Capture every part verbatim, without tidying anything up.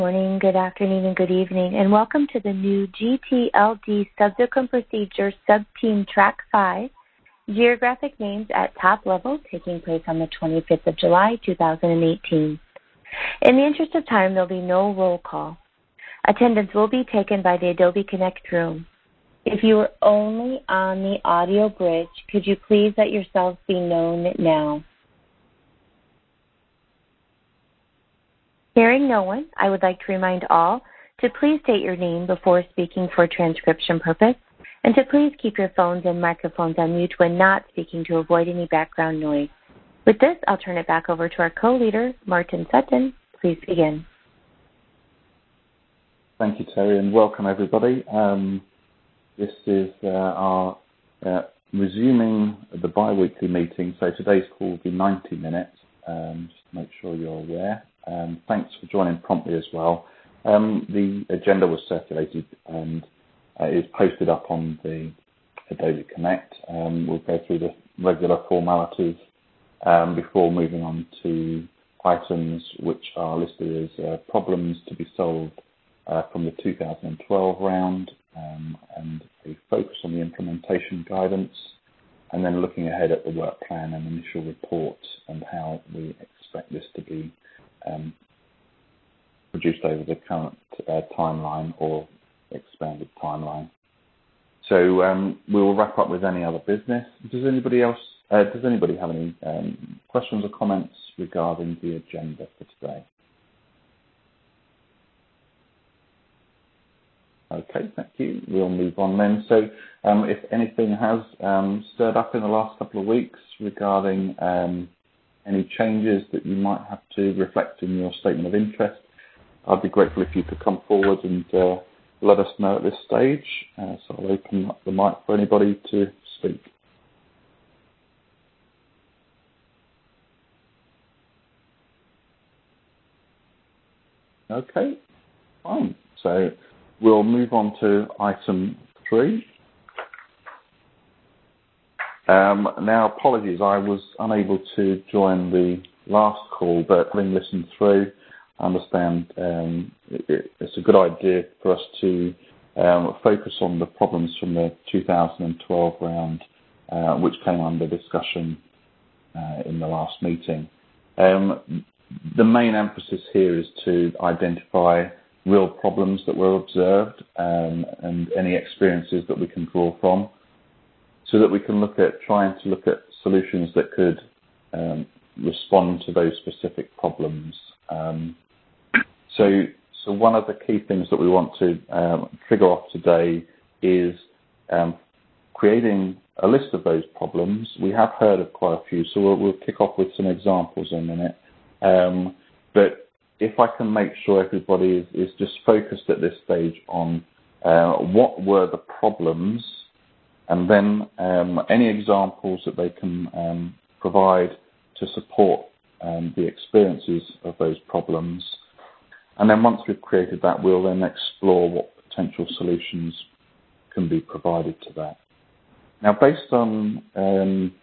Morning, good afternoon, and good evening, and welcome to the new G T L D Subsequent Procedure Subteam Track five, Geographic Names at Top Level, taking place on the twenty-fifth of July, two thousand eighteen. In the interest of time, there will be no roll call. Attendance will be taken by the Adobe Connect room. If you are only on the audio bridge, could you please let yourselves be known now? Hearing no one, I would like to remind all to please state your name before speaking for transcription purpose, and to please keep your phones and microphones on mute when not speaking to avoid any background noise. With this, I'll turn it back over to our co-leader, Martin Sutton. Please begin. Thank you, Terry, and welcome everybody. Um, this is uh, our uh, resuming the bi-weekly meeting, so today's call will be ninety minutes, um, just to make sure you're aware. Um, thanks for joining promptly as well. Um, the agenda was circulated and uh, is posted up on the Adobe Connect. Um, we'll go through the regular formalities um, before moving on to items which are listed as uh, problems to be solved uh, from the two thousand twelve round, um, and a focus on the implementation guidance, and then looking ahead at the work plan and initial report and how we expect this to be Um, produced over the current uh, timeline or expanded timeline. So um, we will wrap up with any other business. Does anybody else? Uh, does anybody have any um, questions or comments regarding the agenda for today? Okay, thank you. We'll move on then. So um, if anything has um, stirred up in the last couple of weeks regarding um, any changes that you might have to reflect in your statement of interest, I'd be grateful if you could come forward and uh, let us know at this stage. Uh, so I'll open up the mic for anybody to speak. Okay, fine. So we'll move on to item three. Um, now, apologies, I was unable to join the last call, but having listened through, I understand um, it, it's a good idea for us to um, focus on the problems from the two thousand twelve round, uh, which came under discussion uh, in the last meeting. Um, the main emphasis here is to identify real problems that were observed um, and any experiences that we can draw from, so that we can look at trying to look at solutions that could um, respond to those specific problems. Um, so, so one of the key things that we want to um, trigger off today is um, creating a list of those problems. We have heard of quite a few, so we'll, we'll kick off with some examples in a minute. Um, but if I can make sure everybody is, is just focused at this stage on uh, what were the problems, and then um, any examples that they can um, provide to support um, the experiences of those problems. And then once we've created that, we'll then explore what potential solutions can be provided to that. Now, based on um,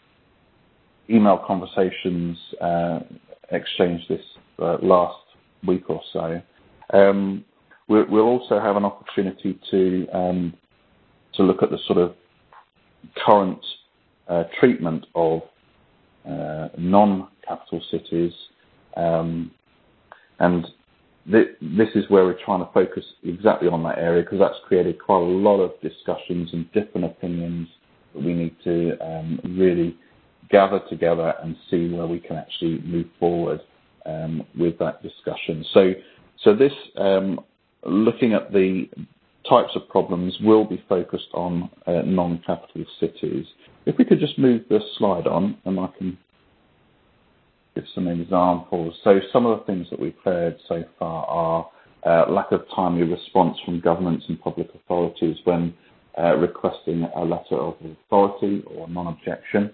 email conversations uh, exchanged this uh, last week or so, um, we'll, we'll also have an opportunity to um, to look at the sort of current uh, treatment of uh, non-capital cities, um, and th- this is where we're trying to focus exactly on that area, because that's created quite a lot of discussions and different opinions that we need to um, really gather together and see where we can actually move forward um, with that discussion. So, so this um, looking at the types of problems will be focused on uh, non-capital cities. If we could just move this slide on, and I can give some examples. So some of the things that we've heard so far are uh, lack of timely response from governments and public authorities when uh, requesting a letter of authority or non-objection.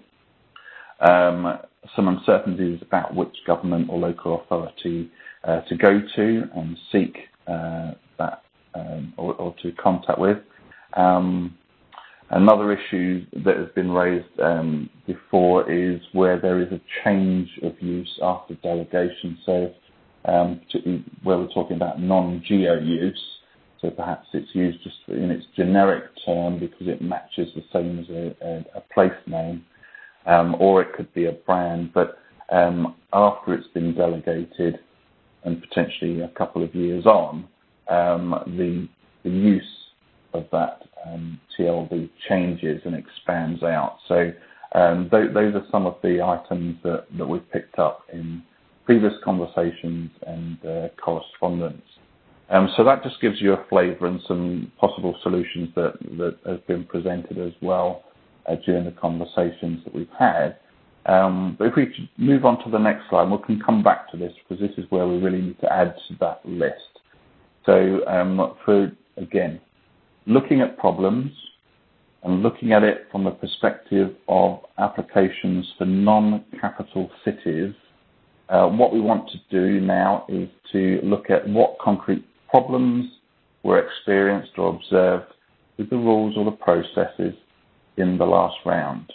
Um, some uncertainties about which government or local authority uh, to go to and seek uh, that Um, or, or to contact with. Um, another issue that has been raised um, before is where there is a change of use after delegation. So um, particularly where we're talking about non-geo use. So perhaps it's used just in its generic term because it matches the same as a, a, a place name, um, or it could be a brand. But um, after it's been delegated and potentially a couple of years on, um, the, the use of that um, T L D changes and expands out. So um, th- those are some of the items that, that we've picked up in previous conversations and uh, correspondence. Um, so that just gives you a flavour and some possible solutions that, that have been presented as well uh, during the conversations that we've had. Um, but if we could move on to the next slide, we can come back to this because this is where we really need to add to that list. So um, for, again, looking at problems and looking at it from the perspective of applications for non-capital cities, uh, what we want to do now is to look at what concrete problems were experienced or observed with the rules or the processes in the last round.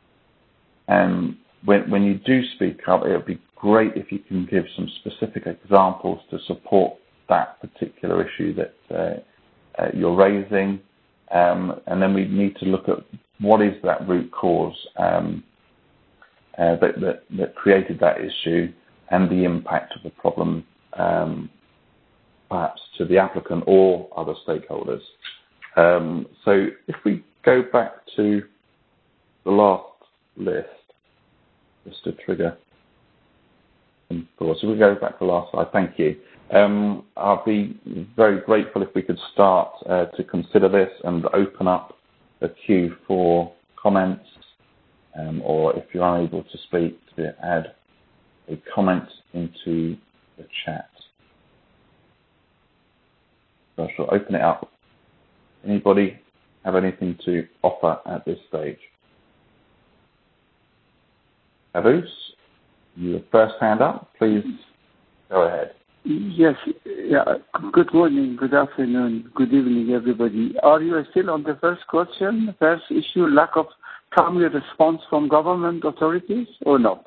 And when, when you do speak up, it would be great if you can give some specific examples to support that particular issue that uh, uh, you're raising. Um, and then we need to look at what is that root cause um, uh, that, that, that created that issue and the impact of the problem um, perhaps to the applicant or other stakeholders. Um, so if we go back to the last list, just to trigger some thoughts. So we go back to the last slide. Thank you. Um, I'll be very grateful if we could start uh, to consider this and open up the queue for comments, um, or if you're unable to speak, to add a comment into the chat. So I shall open it up. Anybody have anything to offer at this stage? Avus, your first hand up. Please go ahead. Yes. Yeah. Good morning, good afternoon, good evening, everybody. Are you still on the first question, first issue, lack of timely response from government authorities or not?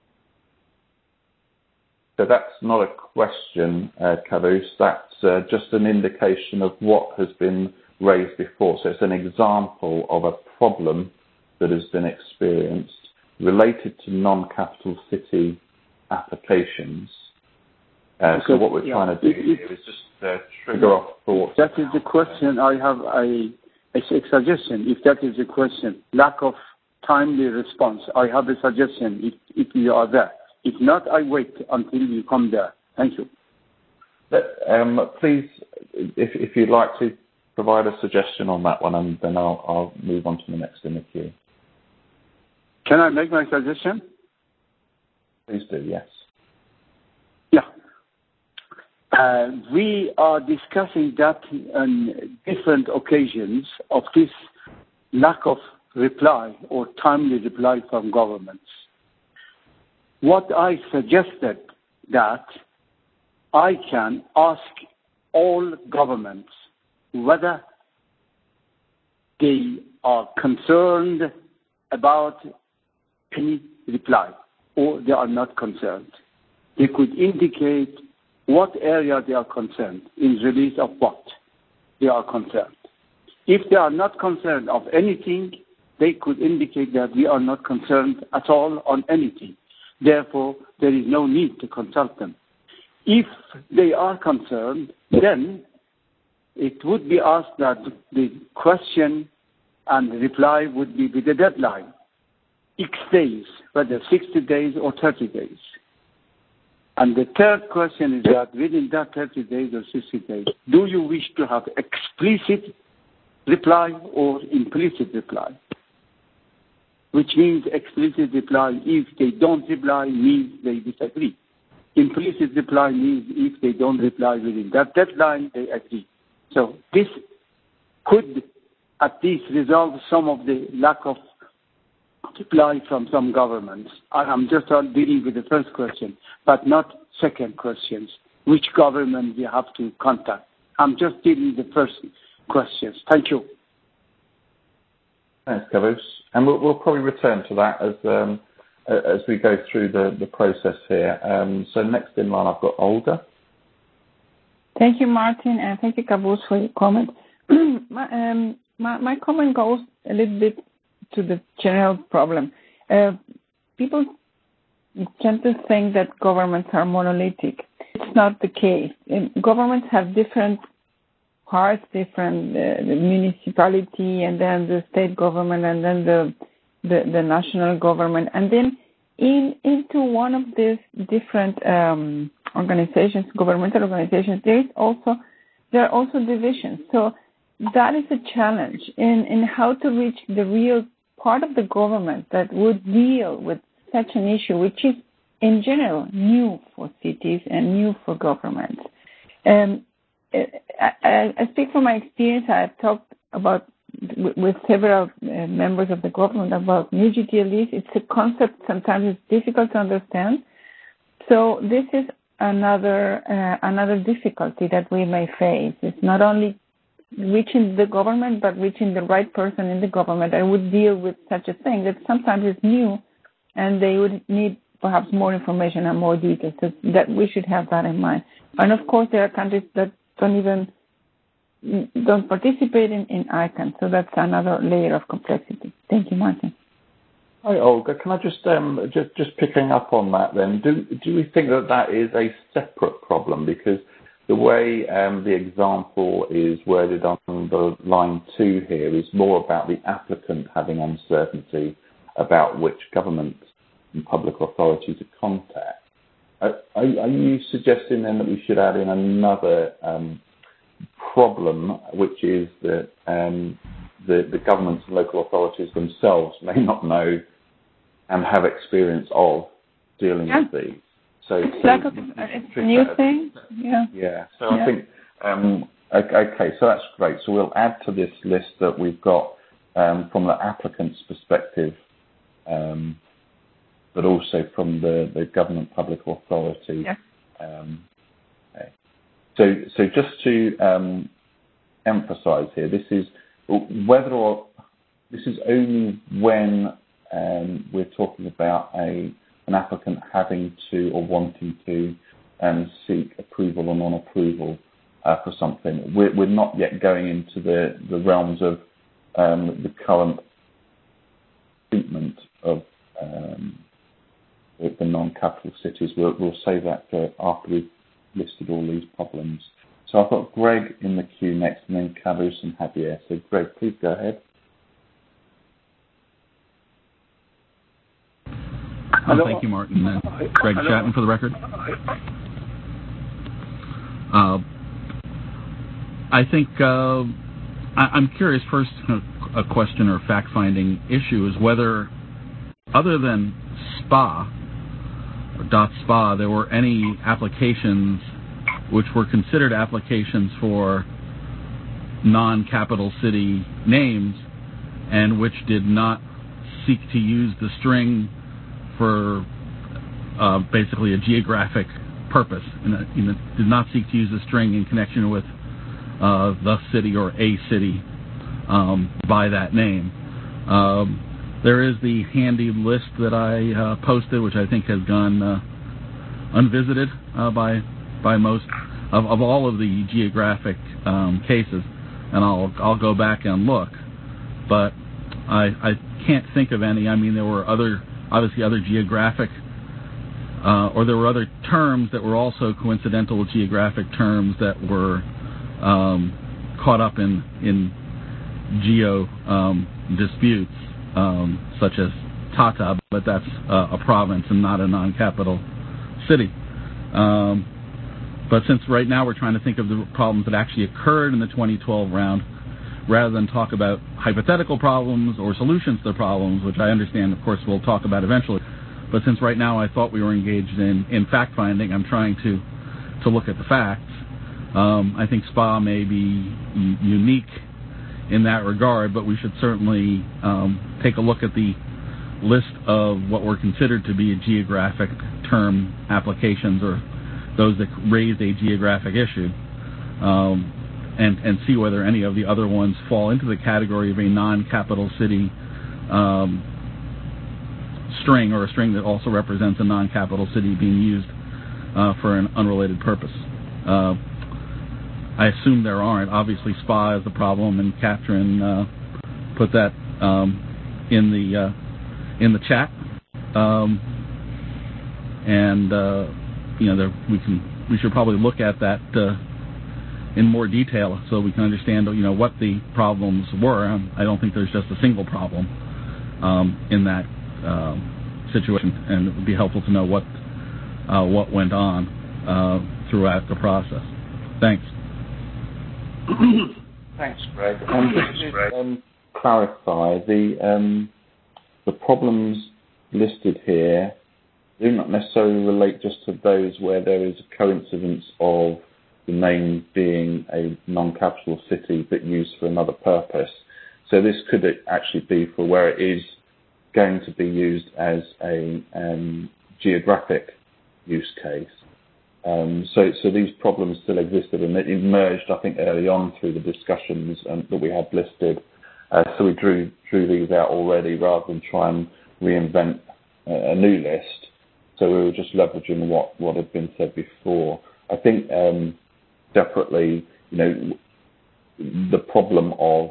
So that's not a question, uh, Kavus. That's uh, just an indication of what has been raised before. So it's an example of a problem that has been experienced related to non-capital city applications. Uh, so what we're yeah. trying to do it, here is just uh, trigger off thoughts. That is the question. I have a, a suggestion. If that is the question, lack of timely response, I have a suggestion if, if you are there. If not, I wait until you come there. Thank you. But, um, please, if, if you'd like to provide a suggestion on that one, and then I'll, I'll move on to the next in the queue. Can I make my suggestion? Please do, yes. Yeah. Uh, we are discussing that on different occasions of this lack of reply or timely reply from governments. What I suggested that I can ask all governments whether they are concerned about any reply or they are not concerned. They could indicate what area they are concerned in release of what they are concerned. If they are not concerned of anything, they could indicate that we are not concerned at all on anything. Therefore, there is no need to consult them. If they are concerned, then it would be asked that the question and reply would be with a deadline, X days, whether sixty days or thirty days. And the third question is that within that thirty days or sixty days, do you wish to have explicit reply or implicit reply? Which means explicit reply, if they don't reply, means they disagree. Implicit reply means if they don't reply within that deadline, they agree. So this could at least resolve some of the lack of reply from some governments. I'm just dealing with the first question, but not second questions. Which government we have to contact? I'm just dealing with the first questions. Thank you. Thanks, Kavus. And we'll, we'll probably return to that as um, as we go through the, the process here. Um, so next in line, I've got Olga. Thank you, Martin, and thank you, Qaboos, for your comment. my, um, my, my comment goes a little bit to the general problem. Uh, people tend to think that governments are monolithic. It's not the case. And governments have different parts, different uh, the municipality, and then the state government, and then the the, the national government, and then in into one of these different um, organizations, governmental organizations, there is also there are also divisions. So that is a challenge in, in how to reach the real part of the government that would deal with such an issue, which is in general new for cities and new for governments. Um, I, I speak from my experience. I've talked about with several uh, members of the government about new G T L Ds. It's a concept sometimes it's difficult to understand. So this is another uh, another difficulty that we may face. It's not only reaching the government, but reaching the right person in the government that would deal with such a thing that sometimes is new, and they would need perhaps more information and more details. So that we should have that in mind. And of course, there are countries that don't even don't participate in, in I CANN, so that's another layer of complexity. Thank you, Martin. Hi, Olga. Can I just um, just just picking up on that then? Do do we think that that is a separate problem? Because the way um, the example is worded on the line two here is more about the applicant having uncertainty about which government and public authority to contact. Are, are you suggesting then that we should add in another um, problem, which is that um, the, the governments and local authorities themselves may not know and have experience of dealing yeah. with these? So, it's so like a, it's a new thing. Yeah. Yeah. So yeah. I think um, okay. So that's great. So we'll add to this list that we've got um, from the applicant's perspective. Um, but also from the, the government public authority. Yeah. Um, okay. So, so just to um, emphasise here, this is whether or this is only when um, we're talking about a an applicant having to or wanting to um, seek approval or non-approval uh, for something. We're, we're not yet going into the, the realms of um, the current treatment of um, the non-capital cities. We'll, we'll save that for after we've listed all these problems. So I've got Greg in the queue next, and then Qaboos and Javier. So Greg, please go ahead. Oh, thank you, Martin. Uh, Greg Chatton for the record. Uh, I think uh, I, I'm curious. First, a question or fact-finding issue is whether, other than SPA, or .spa, there were any applications which were considered applications for non-capital city names and which did not seek to use the string for uh, basically a geographic purpose, and uh, you know, did not seek to use the string in connection with uh, the city or a city um, by that name. Um, There is the handy list that I uh, posted, which I think has gone uh, unvisited uh, by by most of, of all of the geographic um, cases, and I'll I'll go back and look, but I I can't think of any. I mean, there were other obviously other geographic uh, or there were other terms that were also coincidental geographic terms that were um, caught up in in geo um, disputes. Um, such as Tata, but that's uh, a province and not a non-capital city. Um, but since right now we're trying to think of the problems that actually occurred in the twenty twelve round, rather than talk about hypothetical problems or solutions to the problems, which I understand, of course, we'll talk about eventually. But since right now I thought we were engaged in, in fact-finding, I'm trying to, to look at the facts. Um, I think SPA may be u- unique in that regard, but we should certainly um, take a look at the list of what were considered to be geographic term applications or those that raised a geographic issue, um, and, and see whether any of the other ones fall into the category of a non-capital city um, string or a string that also represents a non-capital city being used uh, for an unrelated purpose. Uh, I assume there aren't. Obviously, S P A is the problem, and Catherine uh, put that um, in the uh, in the chat. Um, and uh, you know, there, we can we should probably look at that uh, in more detail so we can understand, you know, what the problems were. Um, I don't think there's just a single problem um, in that um, situation, and it would be helpful to know what uh, what went on uh, throughout the process. Thanks. Thanks, Greg. Um, just to um, clarify, the um, the problems listed here do not necessarily relate just to those where there is a coincidence of the name being a non-capital city but used for another purpose. So this could actually be for where it is going to be used as a um, geographic use case. Um, so, so these problems still existed, and it emerged, I think, early on through the discussions um, that we had listed. Uh, so we drew drew these out already rather than try and reinvent a, a new list. So we were just leveraging what, what had been said before. I think um, separately, you know, the problem of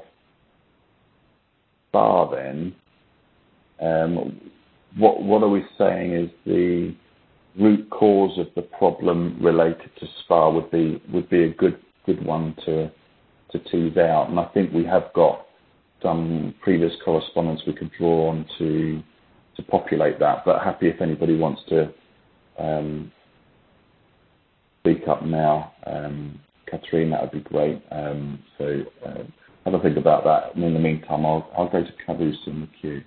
S P A then, um, what what are we saying is the root cause of the problem related to S P A would be would be a good good one to to tease out, and I think we have got some previous correspondence we could draw on to to populate that. But happy if anybody wants to um, speak up now, um, Catherine, that would be great. Um, so uh, have a think about that. And in the meantime, I'll I'll go to Caboose in the queue.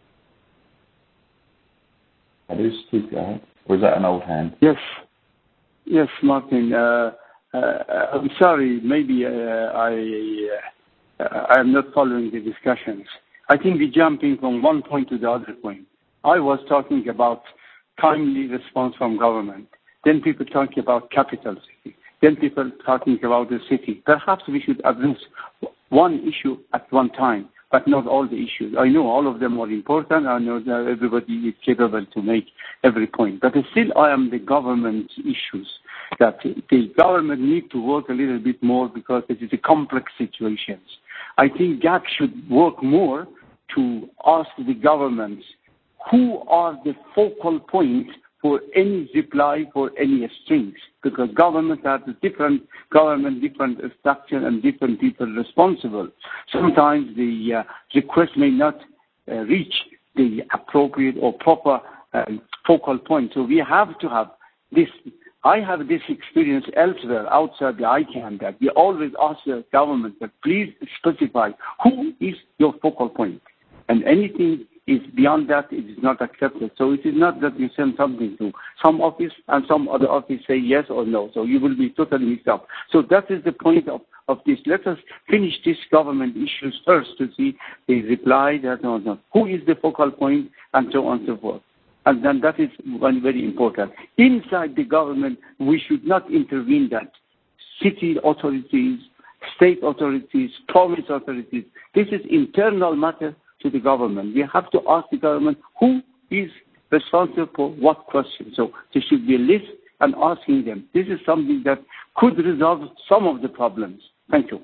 Caboose, please go ahead. Or is that an old hand? Yes. Yes, Martin. Uh, uh, I'm sorry. Maybe uh, I uh, I'm not following the discussions. I think we're jumping from one point to the other point. I was talking about timely response from government. Then people talking about capital city. Then people talking about the city. Perhaps we should address one issue at one time, but not all the issues. I know all of them are important. I know that everybody is capable to make every point. But still, I am the government issues that the government need to work a little bit more because it is a complex situations. I think G A C should work more to ask the governments who are the focal point for any reply for any strings, because government has a different government, different structure, and different people responsible. Sometimes the uh, request may not uh, reach the appropriate or proper uh, focal point. So we have to have this. I have this experience elsewhere outside the I CANN that we always ask the government that please specify who is your focal point, and anything is beyond that, it is not accepted. So it is not that you send something to some office and some other office say yes or no. So you will be totally mixed up. So that is the point of, of this. Let us finish these government issues first to see the reply that or not. Who is the focal point and so on and so forth. And then that is one very important. Inside the government, we should not intervene that city authorities, state authorities, province authorities. This is internal matter to the government. We have to ask the government who is responsible for what question. So there should be a list and asking them. This is something that could resolve some of the problems. Thank you.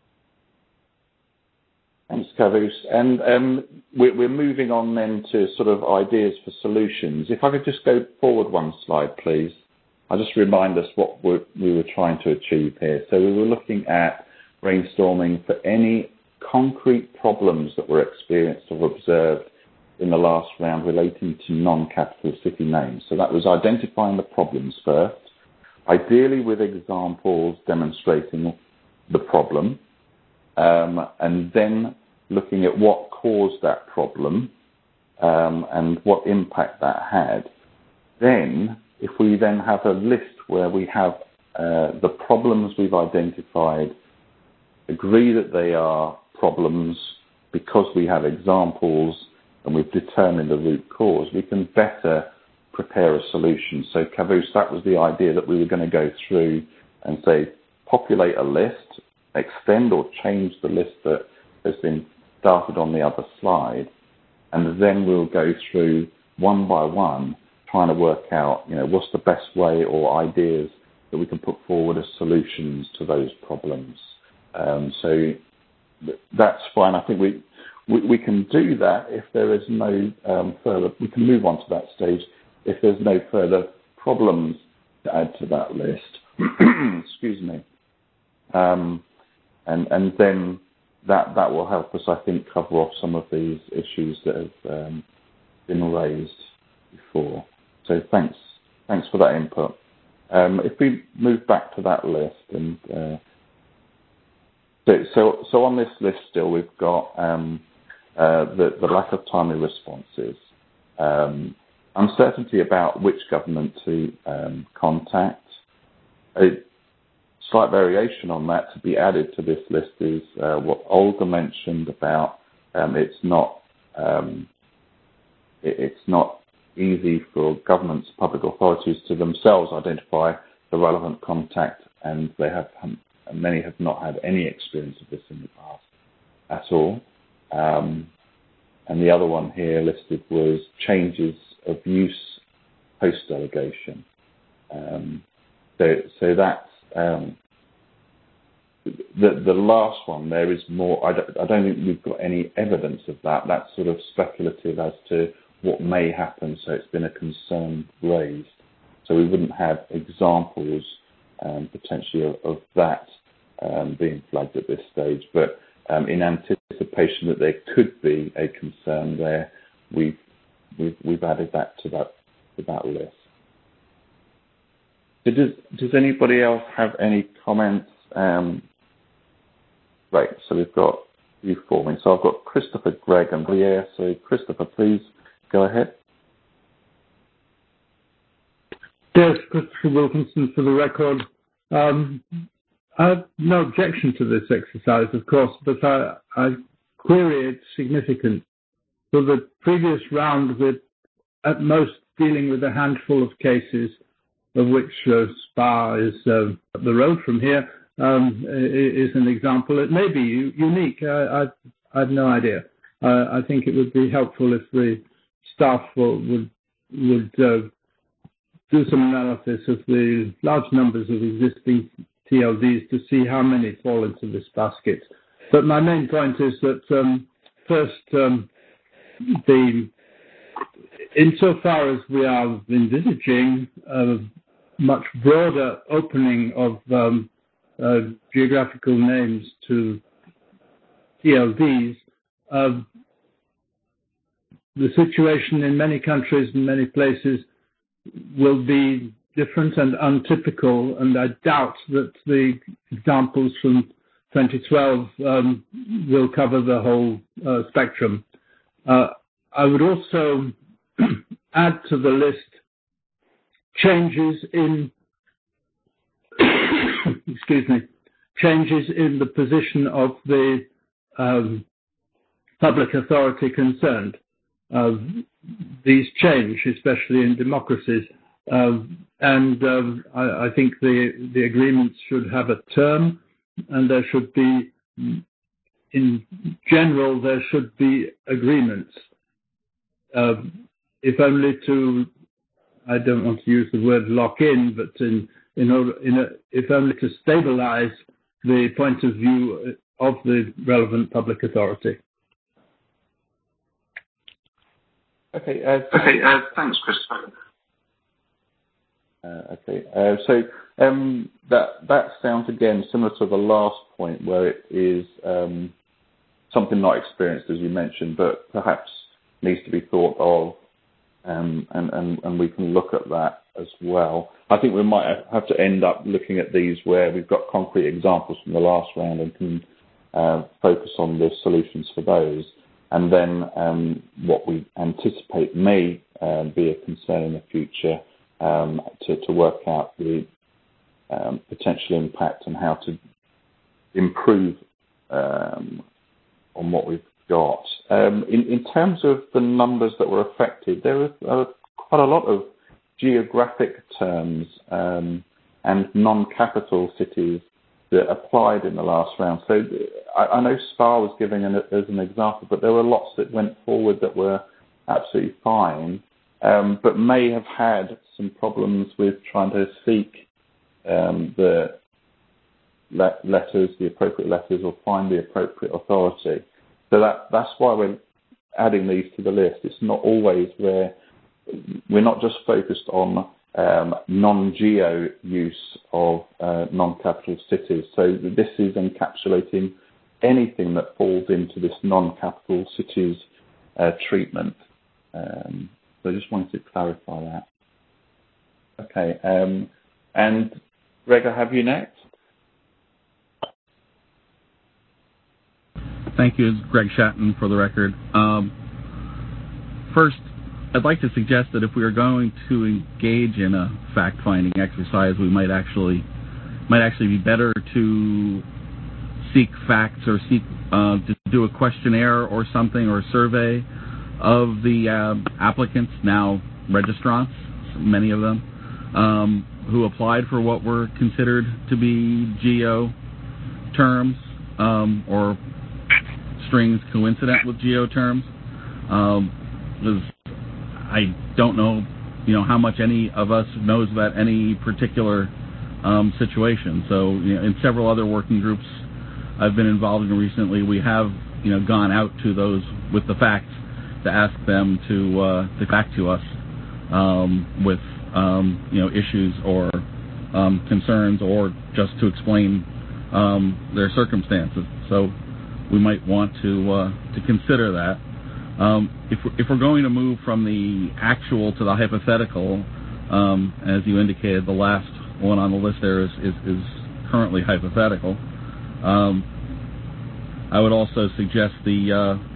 Thanks, Caboose. And um, we're, we're moving on then to sort of ideas for solutions. If I could just go forward one slide, please. I'll just remind us what we're, we were trying to achieve here. So we were looking at brainstorming for any concrete problems that were experienced or observed in the last round relating to non-capital city names. So that was identifying the problems first, ideally with examples demonstrating the problem, um, and then looking at what caused that problem um, and what impact that had. Then, if we then have a list where we have uh, the problems we've identified, agree that they are problems because we have examples and we've determined the root cause, we can better prepare a solution. So, Caboose, that was the idea that we were going to go through and say, populate a list, extend or change the list that has been started on the other slide, and then we'll go through one by one, trying to work out, you know, what's the best way or ideas that we can put forward as solutions to those problems. Um, so that's fine. I think we, we we can do that if there is no um, further. We can move on to that stage if there's no further problems to add to that list. Excuse me. Um, and and then that that will help us, I think, cover off some of these issues that have um, been raised before. So thanks thanks for that input. Um, if we move back to that list, and uh, so, so so on this list still we've got um, uh, the, the lack of timely responses, um, uncertainty about which government to um, contact. A slight variation on that to be added to this list is uh, what Olga mentioned about um, it's not um, it, it's not easy for governments, public authorities to themselves identify the relevant contact, and they have and many have not had any experience of this in the past at all. Um, and the other one here listed was changes of use post-delegation. Um, so, so that's um, the the last one. There is more. I don't, I don't think we've got any evidence of that. That's sort of speculative as to what may happen. So it's been a concern raised. So we wouldn't have examples um, potentially of, of that um, being flagged at this stage. But um, in anticipation that there could be a concern there, we've we've, we've added that to that to that list. So does does anybody else have any comments? Um, right. So we've got you for me. So I've got Christopher, Greg, and Briere. So Christopher, please go ahead. Yes, Christopher Wilkinson for the record. Um, I have no objection to this exercise, of course, but I, I query its significance. For the previous round, we're at most dealing with a handful of cases, of which uh, Spa is uh, up the road from here, um, is an example. It may be unique. I, I, I have no idea. Uh, I think it would be helpful if the staff would would uh, do some analysis of the large numbers of existing T L Ds to see how many fall into this basket. But my main point is that um, first, um, the insofar as we are envisaging a much broader opening of um, uh, geographical names to T L Ds, uh, the situation in many countries and many places will be different and untypical, and I doubt that the examples from twenty twelve um, will cover the whole uh, spectrum. Uh, I would also add to the list changes in excuse me, changes in the position of the um, public authority concerned. Uh, these change, especially in democracies, um, and um, I, I think the the agreements should have a term, and there should be, in general, there should be agreements. Uh, if only to, I don't want to use the word lock in, but in in order, in a, if only to stabilize the point of view of the relevant public authority. Okay. Uh, okay. Uh, thanks, Christopher. Uh, okay. Uh, so um, that that sounds again similar to the last point, where it is um, something not experienced, as you mentioned, but perhaps needs to be thought of, um, and, and and we can look at that as well. I think we might have to end up looking at these where we've got concrete examples from the last round and can uh, focus on the solutions for those. And then um, what we anticipate may uh, be a concern in the future um, to, to work out the um, potential impact and how to improve um, on what we've got. Um, in, in terms of the numbers that were affected, there are uh, quite a lot of geographic terms um, and non-capital cities that applied in the last round. So I, I know Spa was given an, as an example, but there were lots that went forward that were absolutely fine. um, but may have had some problems with trying to seek um, the le- letters, the appropriate letters, or find the appropriate authority. So that that's why we're adding these to the list. It's not always where we're not just focused on um, non-geo use of uh, non-capital cities. So this is encapsulating anything that falls into this non-capital cities uh, treatment. Um, so I just wanted to clarify that. Okay, um, and Greg, I have you next. Thank you, Greg Shatton, for the record. Um, first, I'd like to suggest that if we are going to engage in a fact-finding exercise, we might actually might actually be better to seek facts or seek uh, to do a questionnaire or something or a survey of the uh, applicants, now registrants, many of them, um, who applied for what were considered to be geo terms um, or strings coincident with geo terms. Um, I don't know, you know, how much any of us knows about any particular um, situation. So, you know, in several other working groups I've been involved in recently, we have, you know, gone out to those with the facts to ask them to uh, to get back to us um, with, um, you know, issues or um, concerns, or just to explain um, their circumstances. So we might want to uh, to consider that. Um, if, we're, if we're going to move from the actual to the hypothetical, um, as you indicated, the last one on the list there is, is, is currently hypothetical. Um, I would also suggest the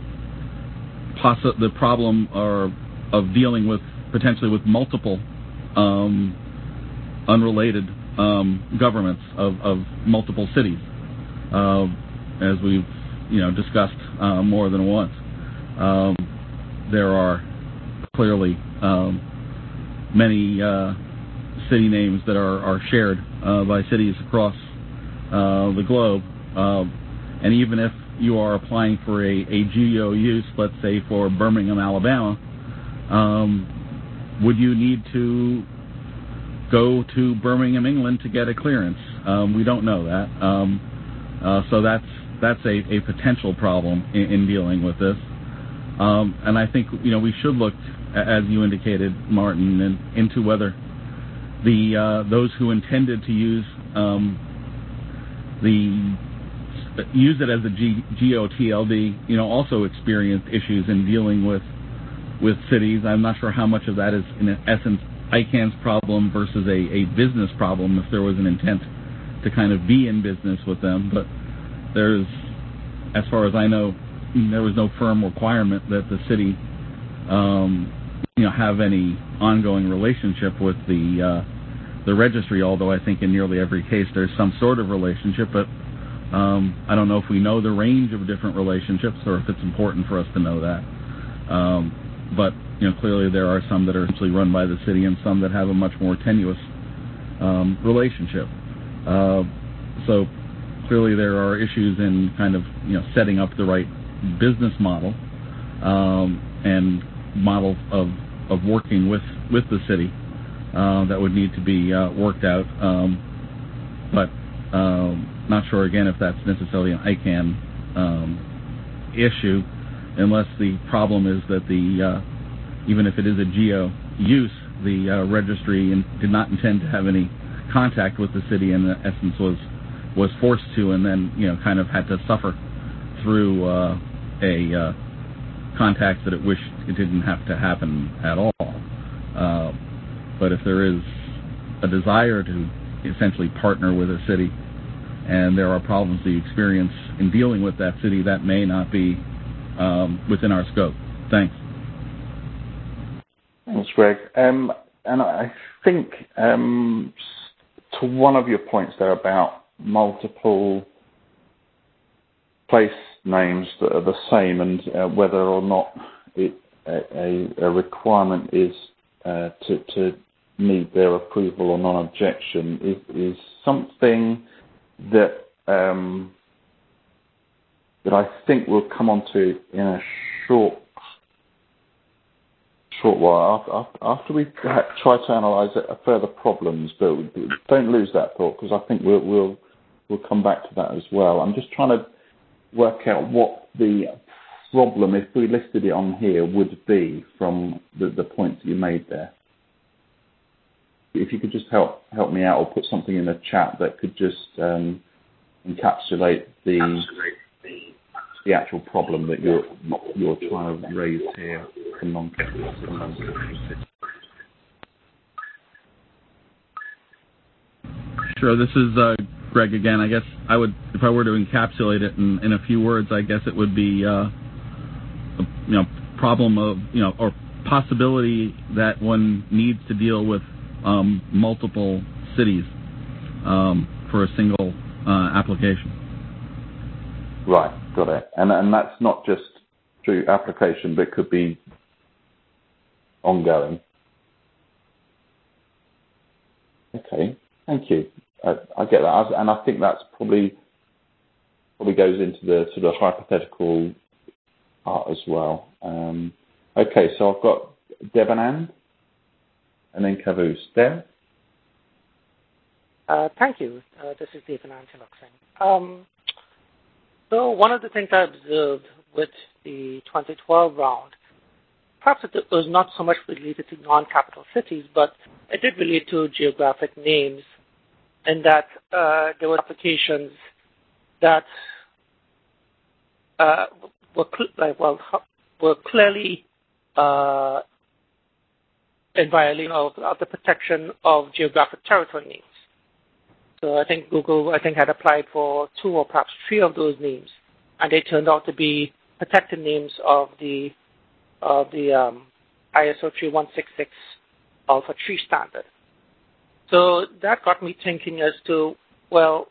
uh, possi- the problem or of dealing with potentially with multiple um, unrelated um, governments of, of multiple cities, uh, as we've you know discussed uh, more than once. Um, there are clearly um, many uh, city names that are, are shared uh, by cities across uh, the globe, uh, and even if you are applying for a, a geo use, let's say for Birmingham, Alabama, um, would you need to go to Birmingham, England to get a clearance? Um, we don't know that, um, uh, so that's that's a, a potential problem in, in dealing with this. Um, and I think you know we should look, as you indicated, Martin, in, into whether the uh, those who intended to use um, the use it as a G, G O T L D, you know, also experienced issues in dealing with with cities. I'm not sure how much of that is, in essence, I CANN's problem versus a, a business problem, if there was an intent to kind of be in business with them. But there's, as far as I know, there was no firm requirement that the city, um, you know, have any ongoing relationship with the uh, the registry. Although I think in nearly every case there's some sort of relationship, but um, I don't know if we know the range of different relationships or if it's important for us to know that. Um, but you know, clearly there are some that are essentially run by the city and some that have a much more tenuous um, relationship. Uh, so clearly there are issues in kind of you know setting up the right business model um, and model of of working with, with the city uh, that would need to be uh, worked out. Um, but um, not sure again if that's necessarily an I CANN um, issue, unless the problem is that the uh, even if it is a geo use, the uh, registry in, did not intend to have any contact with the city, and in essence was was forced to, and then you know kind of had to suffer through uh, a uh, contact that it wished it didn't have to happen at all. Uh, but if there is a desire to essentially partner with a city, and there are problems that you experience in dealing with that city, that may not be um, within our scope. Thanks. Thanks, Greg. Um, and I think um, to one of your points there about multiple place names that are the same, and uh, whether or not it, a, a requirement is uh, to, to need their approval or non-objection is, is something that um, that I think we'll come on to in a short short while after, after we try to analyse further problems, but don't lose that thought because I think we'll, we'll we'll come back to that as well. I'm just trying to work out what the problem, if we listed it on here, would be from the, the points that you made there. If you could just help help me out or put something in the chat that could just um, encapsulate the the actual problem that you're you're trying to raise here for non-capital cities. Sure. This is uh, Greg again. I guess I would, if I were to encapsulate it in, in a few words, I guess it would be, uh, a, you know, problem of, you know, or possibility that one needs to deal with um, multiple cities um, for a single uh, application. Right, got it. And and that's not just through application, but it could be ongoing. Okay, thank you. I, I get that, and I think that's probably probably goes into the sort of hypothetical part as well. Um, okay, so I've got Devanand, and then Caboose. Dev? Uh, thank you. Uh, this is Devanand Tiloksing. Um, so one of the things I observed with the twenty twelve round, perhaps it was not so much related to non-capital cities, but it did relate to geographic names, and that uh, there were applications that uh, were cl- like, well were clearly uh, in violation of, of the protection of geographic territory names. So I think Google, I think, had applied for two or perhaps three of those names, and they turned out to be protected names of the of the um, I S O three one six six Alpha Tree standard. So that got me thinking as to, well,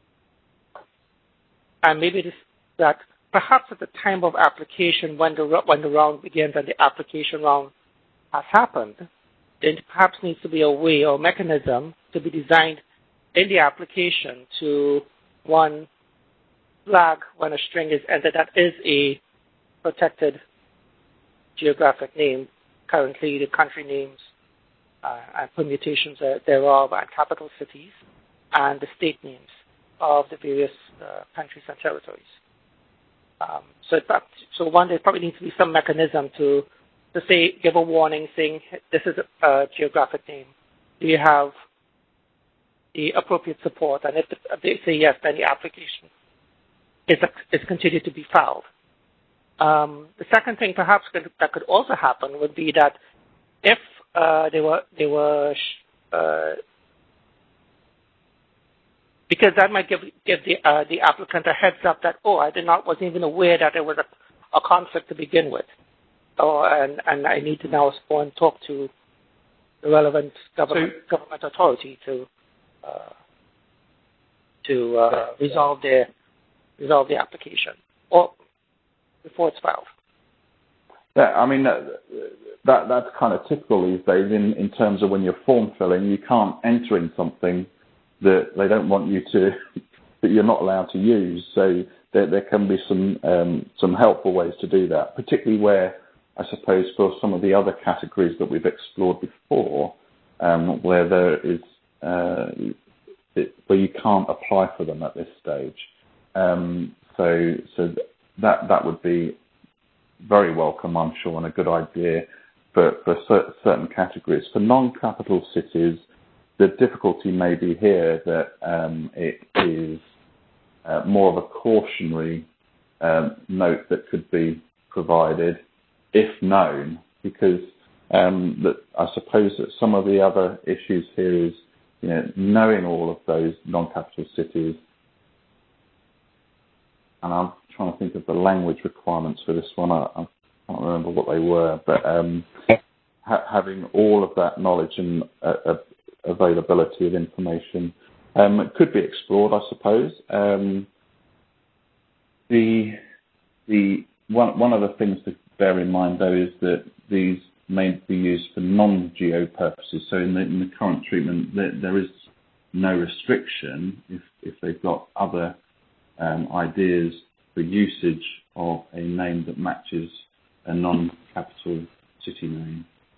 and maybe this, that perhaps at the time of application, when the when the round begins and the application round has happened, then perhaps needs to be a way or mechanism to be designed in the application to, one, flag when a string is entered that is a protected geographic name, currently the country names uh, and permutations thereof, and capital cities, and the state names of the various uh, countries and territories. Um, so, it, so one, there probably needs to be some mechanism to, to say, give a warning saying, this is a, a geographic name. Do you have the appropriate support? And if, the, if they say yes, then the application is, a, is continued to be filed. Um, the second thing perhaps could, that could also happen would be that if uh, they were, they were uh, because that might give give the uh, the applicant a heads up that, oh, I did not wasn't even aware that there was a, a conflict to begin with, oh, and and I need to now go and talk to the relevant government so, government authority to uh, to uh, resolve their resolve the application or before it's filed. Yeah, I mean that, that that's kind of typical these days in, in terms of when you're form filling, you can't enter in something that they don't want you to, that you're not allowed to use. So there, there can be some um, some helpful ways to do that, particularly where, I suppose, for some of the other categories that we've explored before, um, where there is uh, it, where you can't apply for them at this stage. Um, so so that that would be very welcome, I'm sure, and a good idea for, for certain categories. For non-capital cities, the difficulty may be here that um, it is uh, more of a cautionary um, note that could be provided if known, because um, that I suppose that some of the other issues here is, you know, knowing all of those non-capital cities, and I'm trying to think of the language requirements for this one. I, I can't remember what they were, but um, ha- having all of that knowledge and uh, uh, availability of information um, it could be explored, I suppose. Um, the the one one of the things to bear in mind, though, is that these may be used for non-geo purposes. So in the, in the current treatment, there, there is no restriction if if they've got other um, ideas for usage of a name that matches a non-capital city name.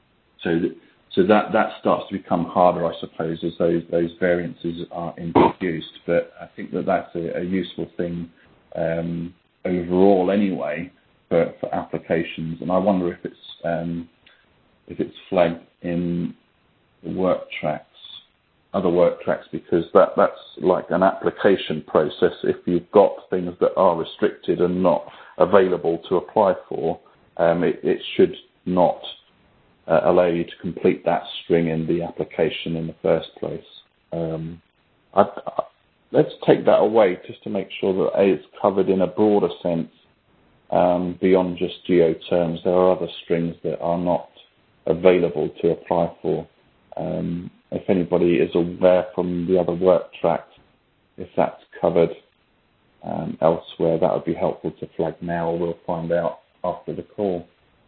so th- so that, that starts to become harder, I suppose, as those those variances are introduced. But I think that that's a, a useful thing um, overall, anyway, for, for applications. And I wonder if it's um, if it's flagged in the work tracks, other work tracks, because that that's like an application process. If you've got things that are restricted and not available to apply for, um, it, it should not Uh, allow you to complete that string in the application in the first place. Um, I'd, I, let's take that away just to make sure that A, it's covered in a broader sense um, beyond just geo terms. There are other strings that are not available to apply for. Um, if anybody is aware from the other work tracks, if that's covered um, elsewhere, that would be helpful to flag now, or we'll find out after the call.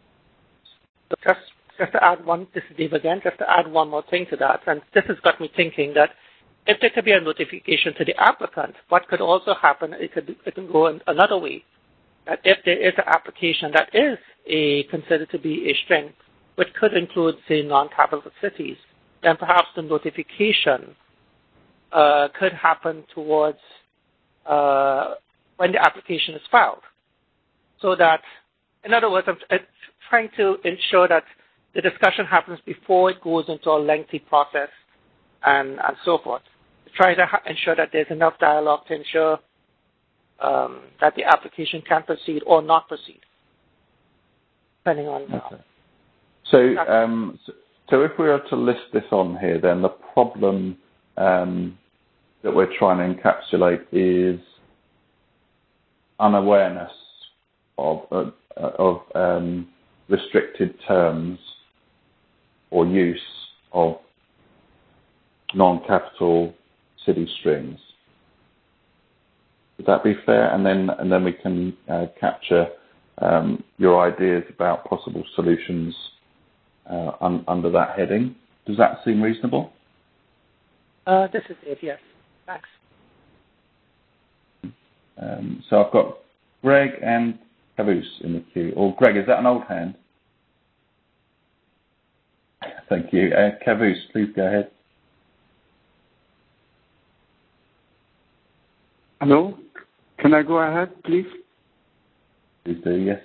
Just Just to add one, this is Dave again, just to add one more thing to that, and this has got me thinking that if there could be a notification to the applicant, what could also happen, it could, it can go in another way, that if there is an application that is a, considered to be a string, which could include, say, non-capital cities, then perhaps the notification uh, could happen towards uh, when the application is filed. So that, in other words, I'm, I'm trying to ensure that the discussion happens before it goes into a lengthy process and, and so forth. Try to ha- ensure that there's enough dialogue to ensure um, that the application can proceed or not proceed, depending on. Uh, okay. So, um, so, so if we were to list this on here, then the problem um, that we're trying to encapsulate is unawareness of uh, of um, restricted terms or use of non-capital city strings. Would that be fair? And then and then we can uh, capture um, your ideas about possible solutions uh, un- under that heading. Does that seem reasonable? Uh, this is it, yes. Thanks. Um, so I've got Greg and Caboose in the queue. Or Greg, is that an old hand? Thank you. Uh, Caboose, please go ahead. Hello? Can I go ahead, please? Please do, yes.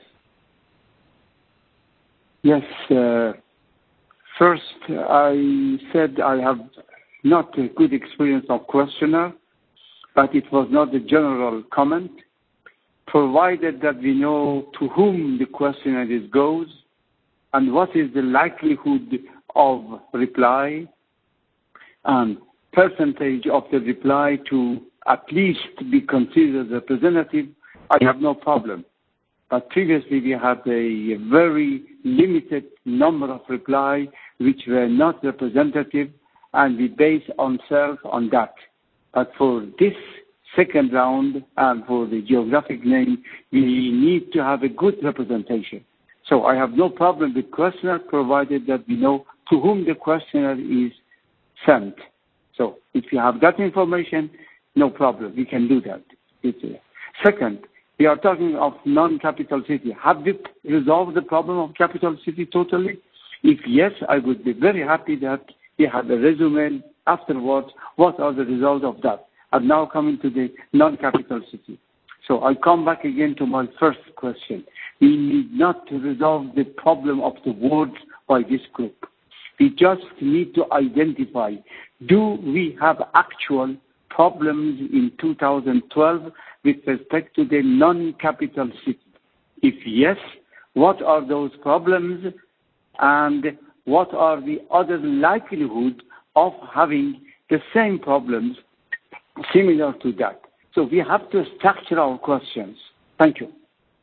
Yes. Uh, first, I said I have not a good experience of questionnaire, but it was not a general comment. Provided that we know to whom the questionnaire goes and what is the likelihood of reply and percentage of the reply to at least be considered representative, I have no problem. But previously we had a very limited number of replies which were not representative, and we base ourselves on that. But for this second round and for the geographic name, we need to have a good representation. So I have no problem with questionnaire, provided that we know to whom the questionnaire is sent. So if you have that information, no problem. We can do that. Second, we are talking of non-capital city. Have we resolved the problem of capital city totally? If yes, I would be very happy that we have a resume afterwards. What are the results of that? I'm now coming to the non-capital city. So I come back again to my first question. We need not to resolve the problem of the words by this group. We just need to identify, do we have actual problems in two thousand twelve with respect to the non-capital city? If yes, what are those problems and what are the other likelihood of having the same problems similar to that? So we have to structure our questions. Thank you.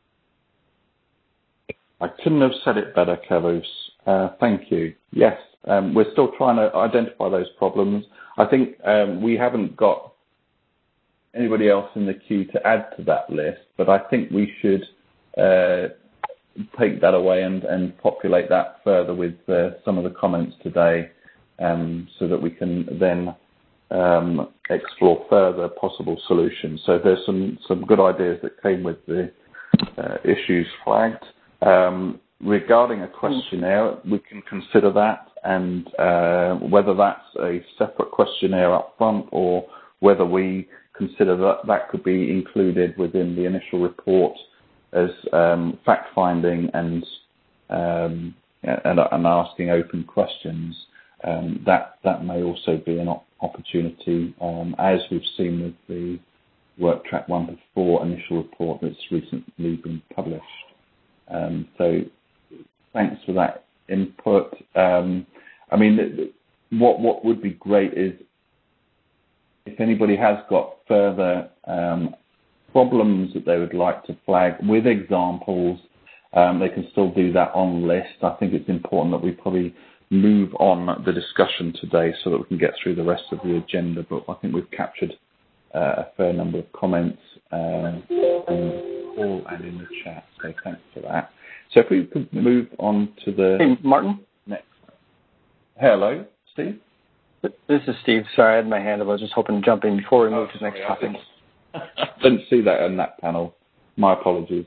I couldn't have said it better, Caboose. Uh, thank you. Yes, um, we're still trying to identify those problems. I think um, we haven't got anybody else in the queue to add to that list, but I think we should uh, take that away and, and populate that further with uh, some of the comments today, um, so that we can then um, explore further possible solutions. So there's some, some good ideas that came with the uh, issues flagged. Um, regarding a questionnaire, we can consider that, and uh, whether that's a separate questionnaire up front or whether we consider that that could be included within the initial report as um, fact-finding and, um, and and asking open questions. Um, that that may also be an op- opportunity, um, as we've seen with the Work Track one to four initial report that's recently been published. Um, so thanks for that input. Um, I mean, what what would be great is if anybody has got further um, problems that they would like to flag with examples, um, they can still do that on list. I think it's important that we probably move on the discussion today so that we can get through the rest of the agenda, but I think we've captured uh, a fair number of comments uh, in the call and in the chat, so thanks for that. So if we could move on to the... Hey, Martin? Next. Hello, Steve? This is Steve. Sorry, I had my hand up. I was just hoping to jump in before we move oh, to the next sorry, topic. I didn't see that on that panel. My apologies.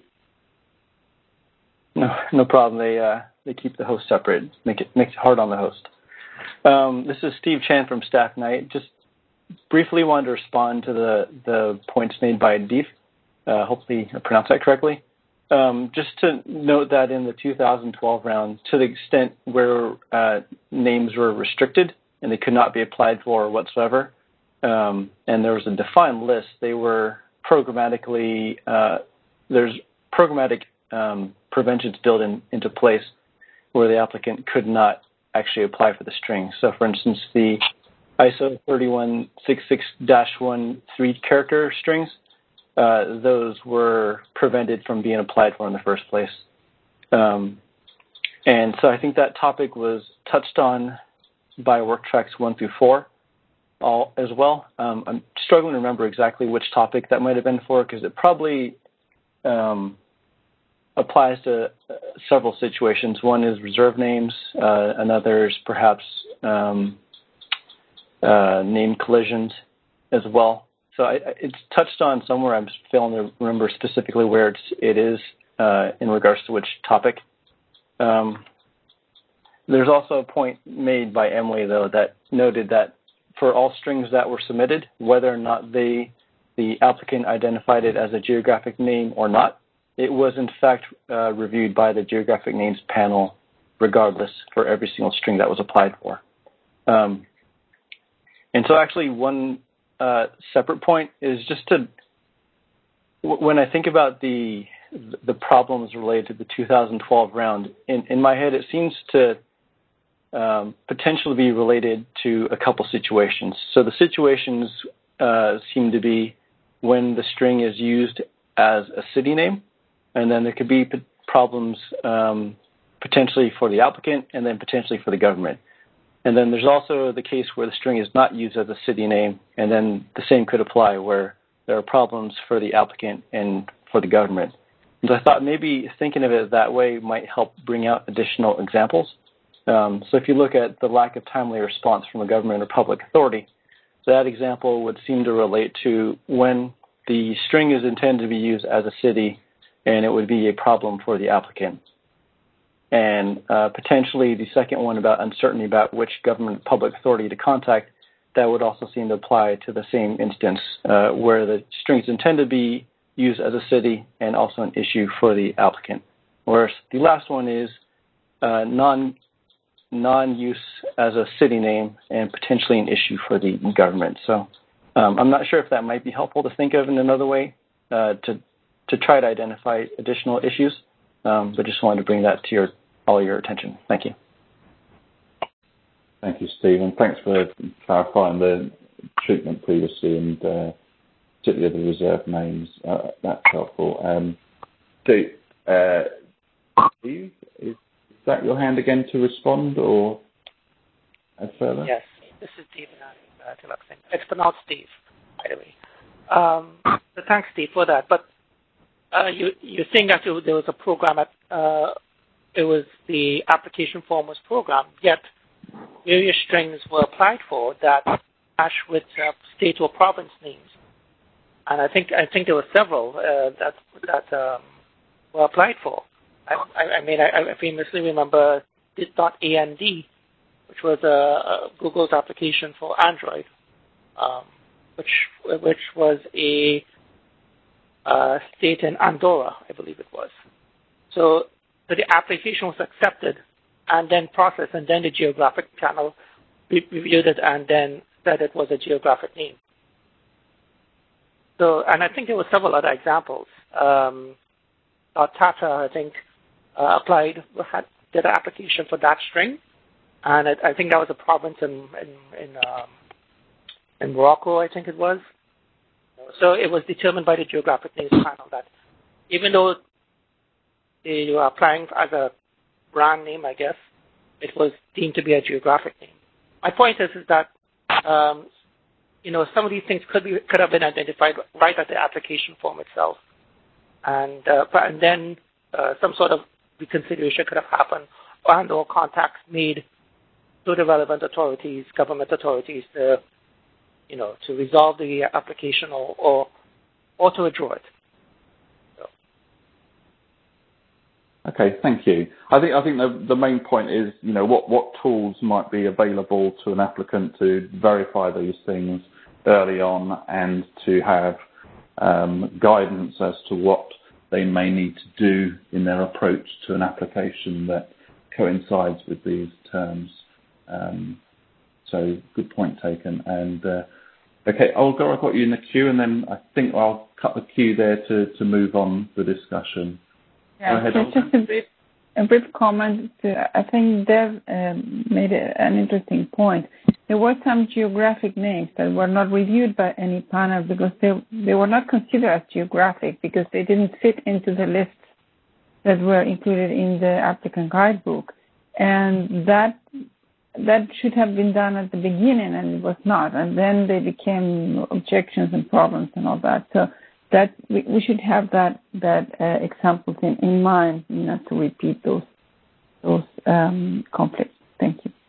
No, no problem. They uh, they keep the host separate. Make it makes it hard on the host. Um, this is Steve Chan from Staff Night. Just briefly wanted to respond to the, the points made by Deef. Uh, hopefully I pronounced that correctly. Um, just to note that in the two thousand twelve round, to the extent where uh, names were restricted and they could not be applied for whatsoever, um, and there was a defined list, they were programmatically, uh, there's programmatic um, preventions built in, into place where the applicant could not actually apply for the string. So, for instance, the I S O thirty-one sixty-six dash one three character strings, uh, those were prevented from being applied for in the first place. Um, and so I think that topic was touched on by work tracks one through four all as well. Um, I'm struggling to remember exactly which topic that might have been for, because it probably um, applies to uh, several situations. One is reserve names, uh, another is perhaps um, uh, name collisions as well. So I, it's touched on somewhere. I'm failing to remember specifically where it's, it is uh, in regards to which topic. Um, there's also a point made by Emily, though, that noted that for all strings that were submitted, whether or not they, the applicant identified it as a geographic name or not, it was in fact uh, reviewed by the geographic names panel regardless for every single string that was applied for. Um, and so actually one uh, separate point is just to, w- when I think about the the problems related to the two thousand twelve round, in, in my head it seems to um, potentially be related to a couple situations. So the situations uh, seem to be when the string is used as a city name, and then there could be p- problems um, potentially for the applicant and then potentially for the government. And then there's also the case where the string is not used as a city name, and then the same could apply where there are problems for the applicant and for the government. And I thought maybe thinking of it that way might help bring out additional examples. Um, so if you look at the lack of timely response from a government or public authority, that example would seem to relate to when the string is intended to be used as a city, and it would be a problem for the applicant. And uh, potentially the second one about uncertainty about which government public authority to contact, that would also seem to apply to the same instance uh, where the string is intended to be used as a city and also an issue for the applicant. Whereas the last one is uh, non, non-use as a city name and potentially an issue for the government. So um, I'm not sure if that might be helpful to think of in another way uh, to, to try to identify additional issues. Um, but just wanted to bring that to your all your attention. Thank you. Thank you, Steve, and thanks for clarifying the treatment previously and uh, particularly the reserved names. Uh, that's helpful. Um, so, uh, Steve, is that your hand again to respond or add further? Yes, this is Steve uh, Tillotson. It's pronounced Steve, by the way. Um, so thanks, Steve, for that. But Uh, you, you're saying that there was a program at, uh, it was the application form was programmed, yet various strings were applied for that match with uh, state or province names. And I think I think there were several uh, that that um, were applied for. I, I mean, I, I famously remember .and, which was a, a Google's application for Android, um, which which was a uh, state in Andorra, I believe it was. So, so the application was accepted and then processed, and then the geographic channel re- reviewed it and then said it was a geographic name. So, and I think there were several other examples. Um, uh, Tata, I think, uh, applied, had, did an application for that string, and it, I think that was a province in in in, um, in Morocco, I think it was. So it was determined by the geographic names panel that even though they were applying as a brand name, I guess, it was deemed to be a geographic name. My point is, is that um, you know, some of these things could be could have been identified right at the application form itself, and uh, but, and then uh, some sort of reconsideration could have happened, and or contacts made to the relevant authorities, government authorities, to you know to resolve the application or or, or to withdraw it. So. Okay, thank you. I think I think the the main point is, you know, what what tools might be available to an applicant to verify these things early on, and to have um, guidance as to what they may need to do in their approach to an application that coincides with these terms. Um, so good point taken. And uh, okay, Olga, I've got you in the queue, and then I think I'll cut the queue there to, to move on the discussion. Yeah, ahead, just, just a brief, a brief comment. To, I think Dev um, made a, an interesting point. There were some geographic names that were not reviewed by any panel because they they were not considered as geographic because they didn't fit into the lists that were included in the applicant guidebook, and that that should have been done at the beginning, and it was not. And then they became objections and problems and all that. So that we, we should have that that uh, examples in, in mind, not to repeat those those um, conflicts. Thank you.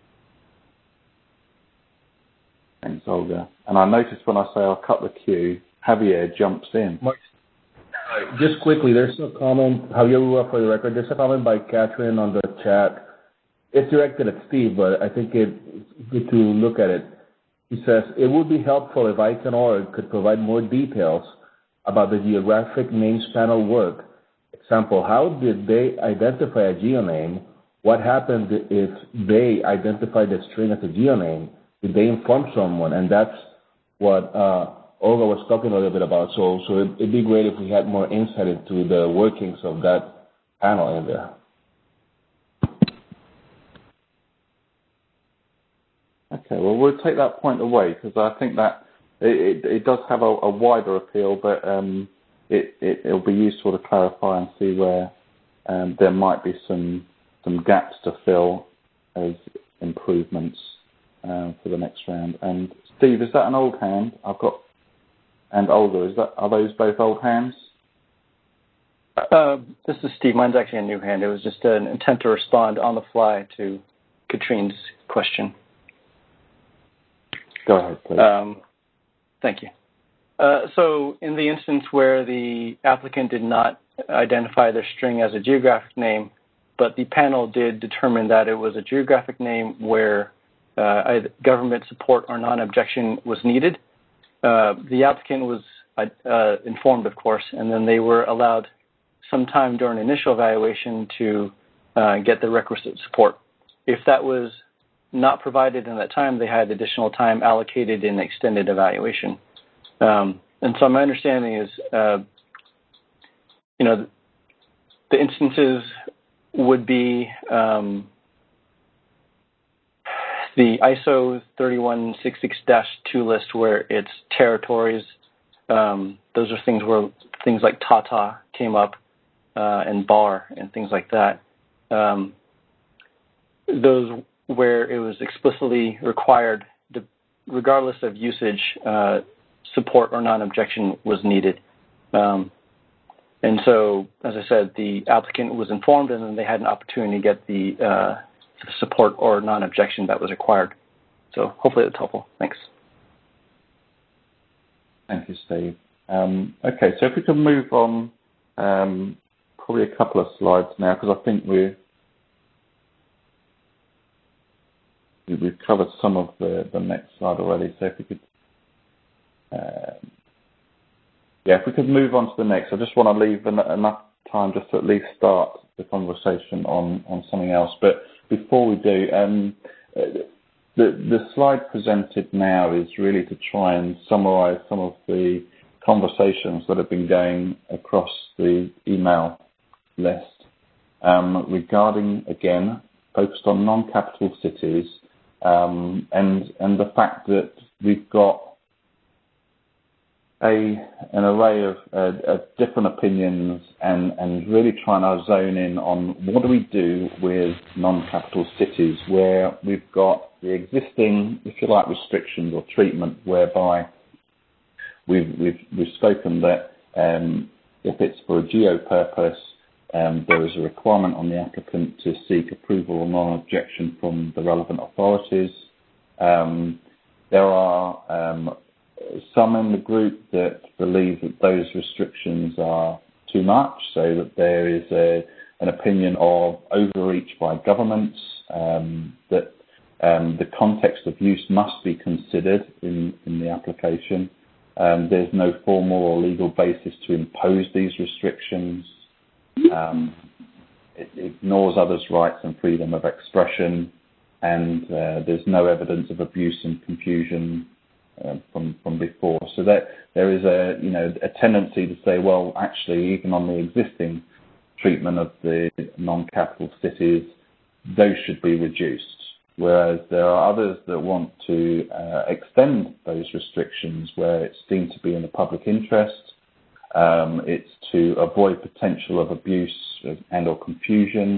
Thanks, Olga. And I noticed when I say I'll cut the queue, Javier jumps in. Mark, uh, just quickly, there's a comment, Javier Rua for the record, there's a comment by Catherine on the chat. It's directed at Steve, but I think it's good to look at it. He says, it would be helpful if I C A N org could provide more details about the geographic names panel work. Example, how did they identify a geoname? What happened if they identified the string as a geoname? Did they inform someone? And that's what uh, Olga was talking a little bit about. So, so it, it'd be great if we had more insight into the workings of that panel in there. Okay, well, we'll take that point away because I think that it, it, it does have a, a wider appeal, but um, it, it, it'll be useful to clarify and see where um, there might be some some gaps to fill as improvements uh, for the next round. And Steve, is that an old hand? I've got, and Olga, is that are those both old hands? Uh, this is Steve. Mine's actually a new hand. It was just an attempt to respond on the fly to Katrine's question. Go ahead, please. Um, thank you. Uh, so in the instance where the applicant did not identify their string as a geographic name, but the panel did determine that it was a geographic name where uh, government support or non-objection was needed, uh, the applicant was uh, informed, of course, and then they were allowed some time during initial evaluation to uh, get the requisite support. If that was not provided in that time, they had additional time allocated in extended evaluation. Um, and so my understanding is, uh, you know, the instances would be um, the I S O thirty-one sixty-six dash two list where it's territories. Um, those are things where things like Tata came up uh, and bar and things like that. Um, those where it was explicitly required, to, regardless of usage, uh, support or non-objection was needed. Um, and so, as I said, the applicant was informed and then they had an opportunity to get the uh, support or non-objection that was required. So hopefully that's helpful. Thanks. Thank you, Steve. Um, okay, so if we can move on um, probably a couple of slides now because I think we're, we've covered some of the, the next slide already. So if we could, uh, yeah, if we could move on to the next. I just want to leave en enough time just to at least start the conversation on, on something else. But before we do, um, the, the slide presented now is really to try and summarize some of the conversations that have been going across the email list um, regarding, again, focused on non-capital cities um, and, and the fact that we've got A, an array of, uh, of different opinions and, and really trying to zone in on what do we do with non-capital cities where we've got the existing, if you like, restrictions or treatment whereby we've, we've, we've spoken that um, if it's for a geo purpose, um, there is a requirement on the applicant to seek approval or non-objection from the relevant authorities. Um, there are um, some in the group that believe that those restrictions are too much, so that there is a, an opinion of overreach by governments, um, that um, the context of use must be considered in, in the application. Um, there's no formal or legal basis to impose these restrictions. Um, it ignores others' rights and freedom of expression, and uh, there's no evidence of abuse and confusion Uh, from from before. So that there is a you know a tendency to say, well, actually, even on the existing treatment of the non-capital cities, those should be reduced. Whereas there are others that want to uh, extend those restrictions where it's deemed to be in the public interest. Um, it's to avoid potential of abuse and or confusion.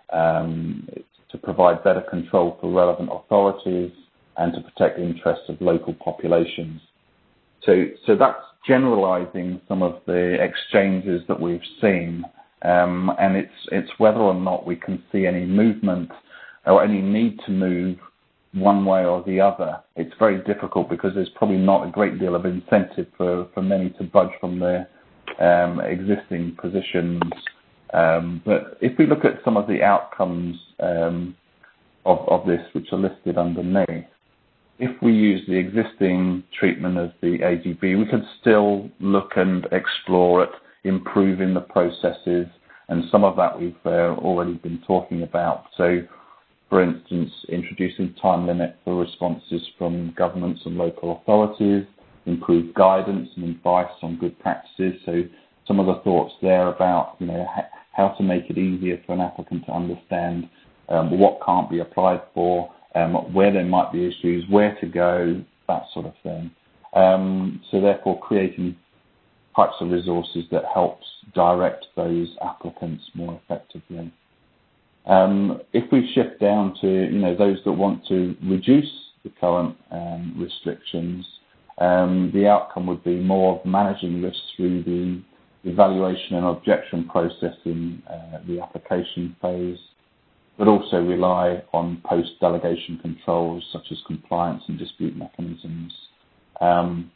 Um, it's to provide better control for relevant authorities, and to protect the interests of local populations. So, so that's generalising some of the exchanges that we've seen, um, and it's it's whether or not we can see any movement or any need to move one way or the other. It's very difficult because there's probably not a great deal of incentive for, for many to budge from their um, existing positions. Um, but if we look at some of the outcomes um, of, of this, which are listed underneath, if we use the existing treatment of the A G B, we could still look and explore it, improving the processes, and some of that we've uh, already been talking about. So, for instance, introducing time limit for responses from governments and local authorities, improved guidance and advice on good practices. So, some of the thoughts there about, you know, how to make it easier for an applicant to understand um, what can't be applied for, Um, where there might be issues, where to go, that sort of thing. Um, so therefore creating types of resources that helps direct those applicants more effectively. Um, if we shift down to, you know, those that want to reduce the current um, restrictions, um, the outcome would be more of managing risks through the evaluation and objection process in uh, the application phase, but also rely on post-delegation controls such as compliance and dispute mechanisms. Um,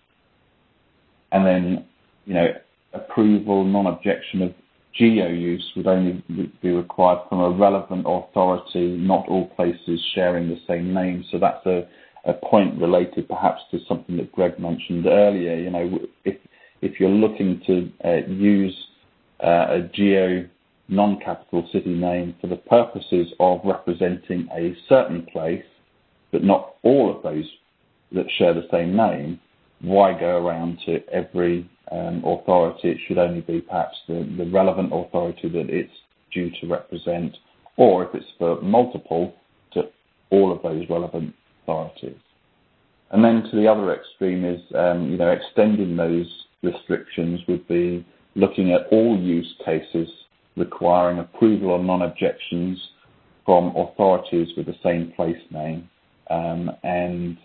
and then, you know, approval, non-objection of geo use would only be required from a relevant authority, not all places sharing the same name. So that's a, a point related perhaps to something that Greg mentioned earlier. You know, if, if you're looking to uh, use uh, a geo non-capital city name for the purposes of representing a certain place, but not all of those that share the same name, why go around to every um, authority? It should only be perhaps the, the relevant authority that it's due to represent, or if it's for multiple, to all of those relevant authorities. And then to the other extreme is, um, you know, extending those restrictions would be looking at all use cases requiring approval or non-objections from authorities with the same place name, um, and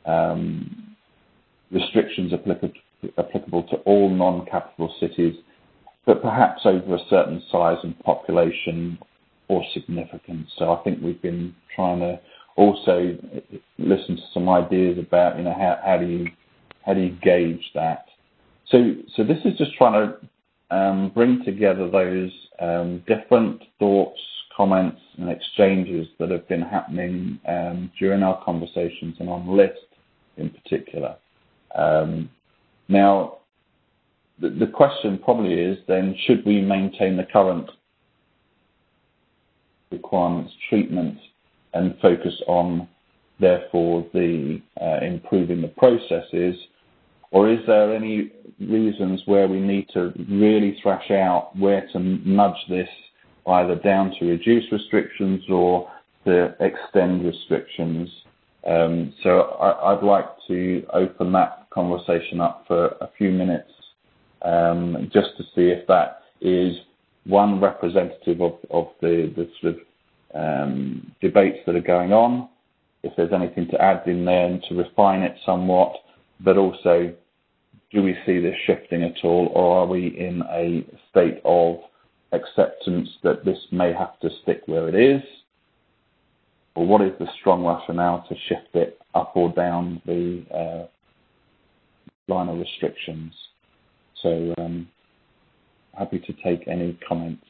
um, restrictions applicable, applicable to all non-capital cities, but perhaps over a certain size and population or significance. So I think we've been trying to also listen to some ideas about, you know, how, how do you how do you gauge that? So so this is just trying to um, bring together those um, different thoughts, comments, and exchanges that have been happening um, during our conversations and on LIST in particular. Um, now, the, the question probably is then, should we maintain the current requirements, treatment, and focus on, therefore, the uh, improving the processes, or is there any reasons where we need to really thrash out where to nudge this either down to reduce restrictions or to extend restrictions? Um, so I, I'd like to open that conversation up for a few minutes um, just to see if that is one representative of, of the, the sort of um, debates that are going on, if there's anything to add in there and to refine it somewhat, but also, do we see this shifting at all, or are we in a state of acceptance that this may have to stick where it is? Or what is the strong rationale to shift it up or down the uh, line of restrictions? So, um, happy to take any comments.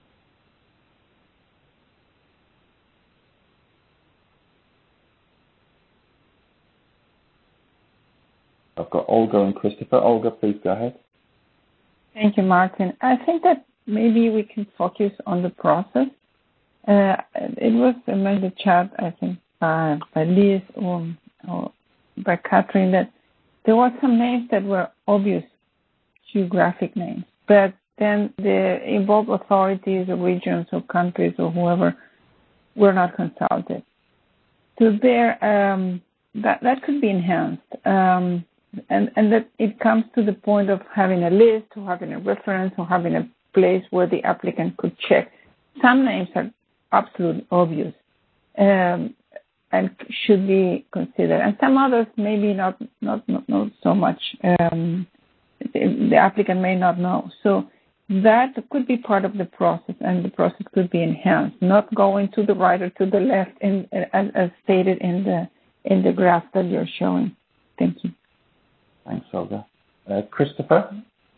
I've got Olga and Christopher. Olga, please go ahead. Thank you, Martin. I think that maybe we can focus on the process. Uh, it was in the chat, I think, by, by Liz or, or by Catherine, that there were some names that were obvious geographic names, but then the involved authorities or regions or countries or whoever were not consulted. So there, um, that, that could be enhanced. Um, and, and that it comes to the point of having a list or having a reference or having a place where the applicant could check. Some names are absolutely obvious um, and should be considered, and some others maybe not not not, not so much. Um, the, the applicant may not know. So that could be part of the process, and the process could be enhanced, not going to the right or to the left, in, as, as stated in the in the graph that you're showing. Thank you. Thanks, Olga. Uh, Christopher?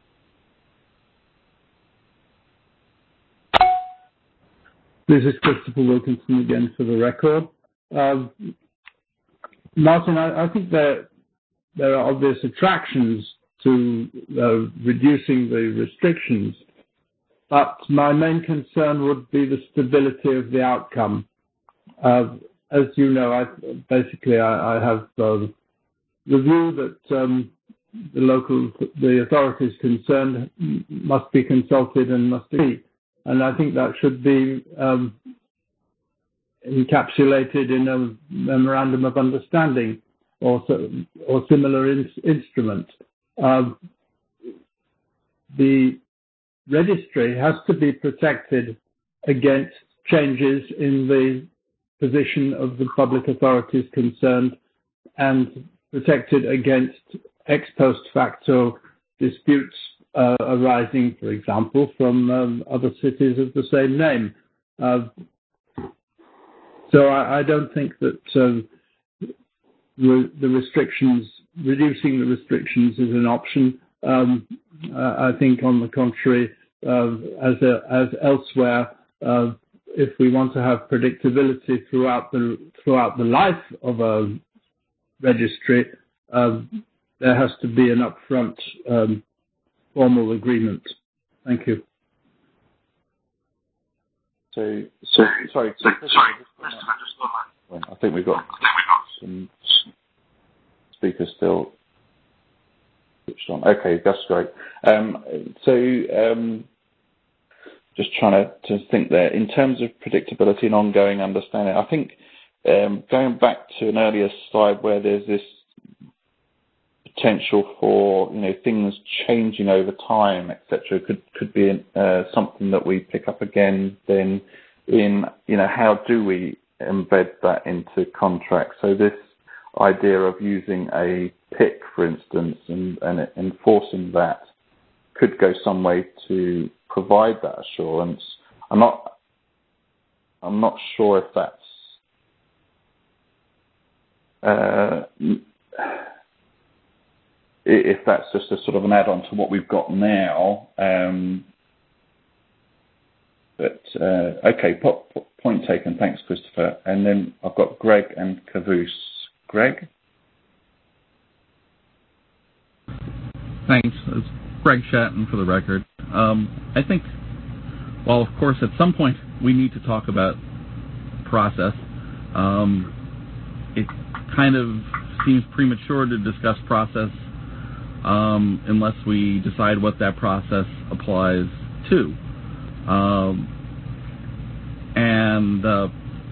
This is Christopher Wilkinson again for the record. Um, Martin, I, I think that there are obvious attractions to uh, reducing the restrictions, but my main concern would be the stability of the outcome. Uh, as you know, I, basically I, I have uh, the view that um, the local, the authorities concerned must be consulted and must be, and I think that should be um, encapsulated in a memorandum of understanding or or similar in, instrument. Um, the registry has to be protected against changes in the position of the public authorities concerned and protected against ex post facto disputes uh, arising, for example, from um, other cities of the same name. Uh, so I, I don't think that um, re- the restrictions, reducing the restrictions is an option. Um, uh, I think, on the contrary, uh, as, a, as elsewhere, uh, if we want to have predictability throughout the throughout the life of a registry, um, there has to be an upfront um, formal agreement. Thank you. So, so sorry, so, sorry. I think we've got some speakers still switched on. Okay, that's great. Um, so, um, just trying to, to think there in terms of predictability and ongoing understanding. I think um, going back to an earlier slide where there's this potential for, you know, things changing over time, et cetera, could could be uh, something that we pick up again. Then, in you know, how do we embed that into contracts? So this idea of using a P I C, for instance, and, and enforcing that could go some way to provide that assurance. I'm not. I'm not sure if that's. Uh, if that's just a sort of an add-on to what we've got now. Um, but, uh, okay, po- po- point taken. Thanks, Christopher. And then I've got Greg and Caboose. Greg? Thanks. It's Greg Shatton for the record. Um, I think, well, of course, at some point we need to talk about process. Um, it kind of seems premature to discuss process um, unless we decide what that process applies to. Um, and uh,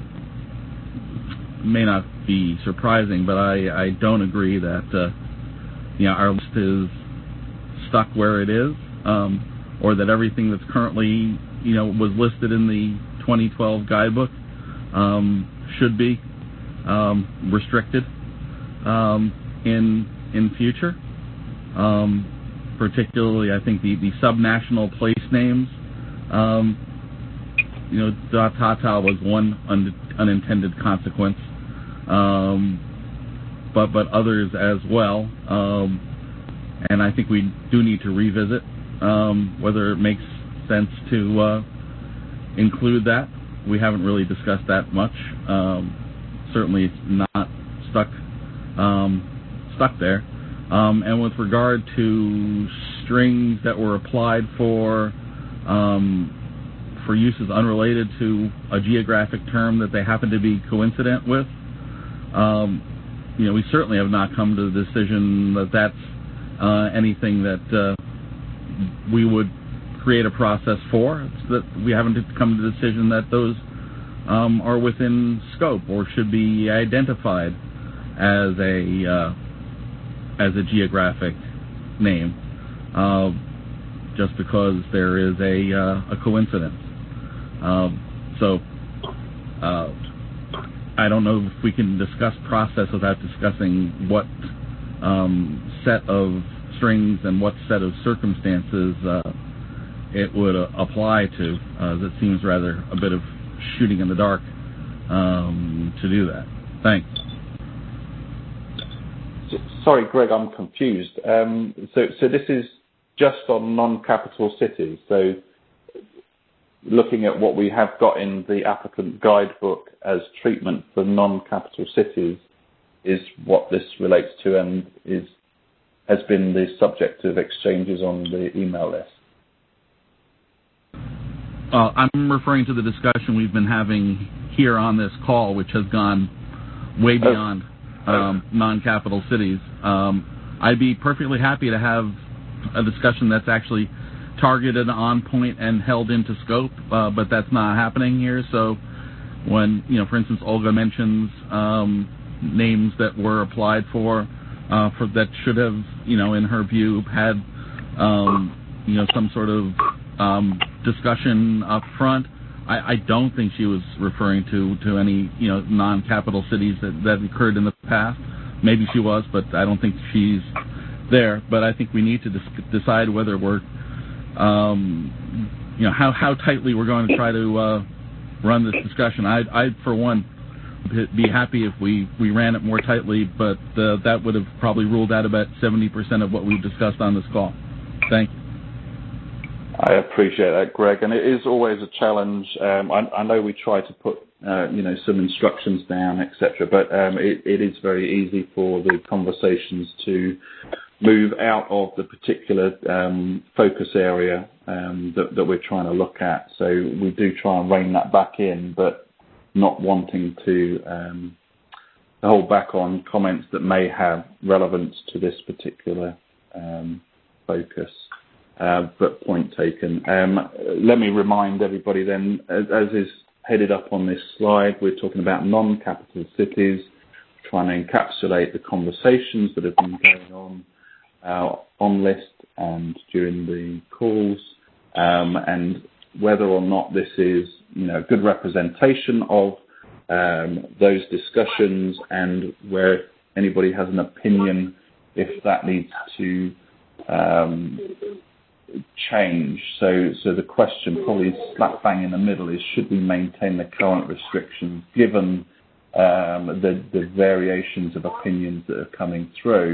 may not be surprising, but I, I don't agree that uh, you know, our list is stuck where it is, um, or that everything that's currently, you know, was listed in the twenty twelve guidebook um, should be um, restricted um, in in future. Um, particularly, I think the, the subnational place names. Um, you know, Tata was one un, unintended consequence, um, but but others as well. Um, and I think we do need to revisit um, whether it makes sense to uh, include that. We haven't really discussed that much. Um, certainly, it's not stuck um, stuck there. Um, and with regard to strings that were applied for um, for uses unrelated to a geographic term that they happen to be coincident with, um, you know, we certainly have not come to the decision that that's uh, anything that uh, we would create a process for. It's that we haven't come to the decision that those um, are within scope or should be identified as a uh, as a geographic name, uh, just because there is a uh, a coincidence. Um, so uh, I don't know if we can discuss process without discussing what um, set of strings and what set of circumstances uh, it would uh, apply to. Uh, that seems rather a bit of shooting in the dark um, to do that. Thanks. Sorry, Greg, I'm confused. Um, so, so this is just on non-capital cities. So, looking at what we have got in the applicant guidebook as treatment for non-capital cities is what this relates to, and is has been the subject of exchanges on the email list. Uh, I'm referring to the discussion we've been having here on this call, which has gone way beyond oh. um, non-capital cities. Um, I'd be perfectly happy to have a discussion that's actually targeted, on point, and held into scope, uh, but that's not happening here. So when, you know, for instance, Olga mentions um, names that were applied for, uh, for that should have, you know, in her view, had, um, you know, some sort of um, discussion up front. I, I don't think she was referring to, to any, you know, non-capital cities that, that occurred in the past. Maybe she was, but I don't think she's there. But I think we need to dis- decide whether we're, um, you know, how, how tightly we're going to try to uh, run this discussion. I, I, for one, be happy if we, we ran it more tightly, but uh, that would have probably ruled out about seventy percent of what we've discussed on this call. Thank you. I appreciate that, Greg, and it is always a challenge. Um, I, I know we try to put, uh, you know, some instructions down, et cetera, but um, it, it is very easy for the conversations to move out of the particular um, focus area um, that, that we're trying to look at. So we do try and rein that back in, but not wanting to um, hold back on comments that may have relevance to this particular um, focus. Uh, but point taken. Um, let me remind everybody then, as, as is headed up on this slide, we're talking about non-capital cities, trying to encapsulate the conversations that have been going on uh, on list and during the calls, um, and whether or not this is, you know, a good representation of um, those discussions, and where anybody has an opinion if that needs to um, change. So, so the question probably slap bang in the middle is: should we maintain the current restrictions given um, the, the variations of opinions that are coming through?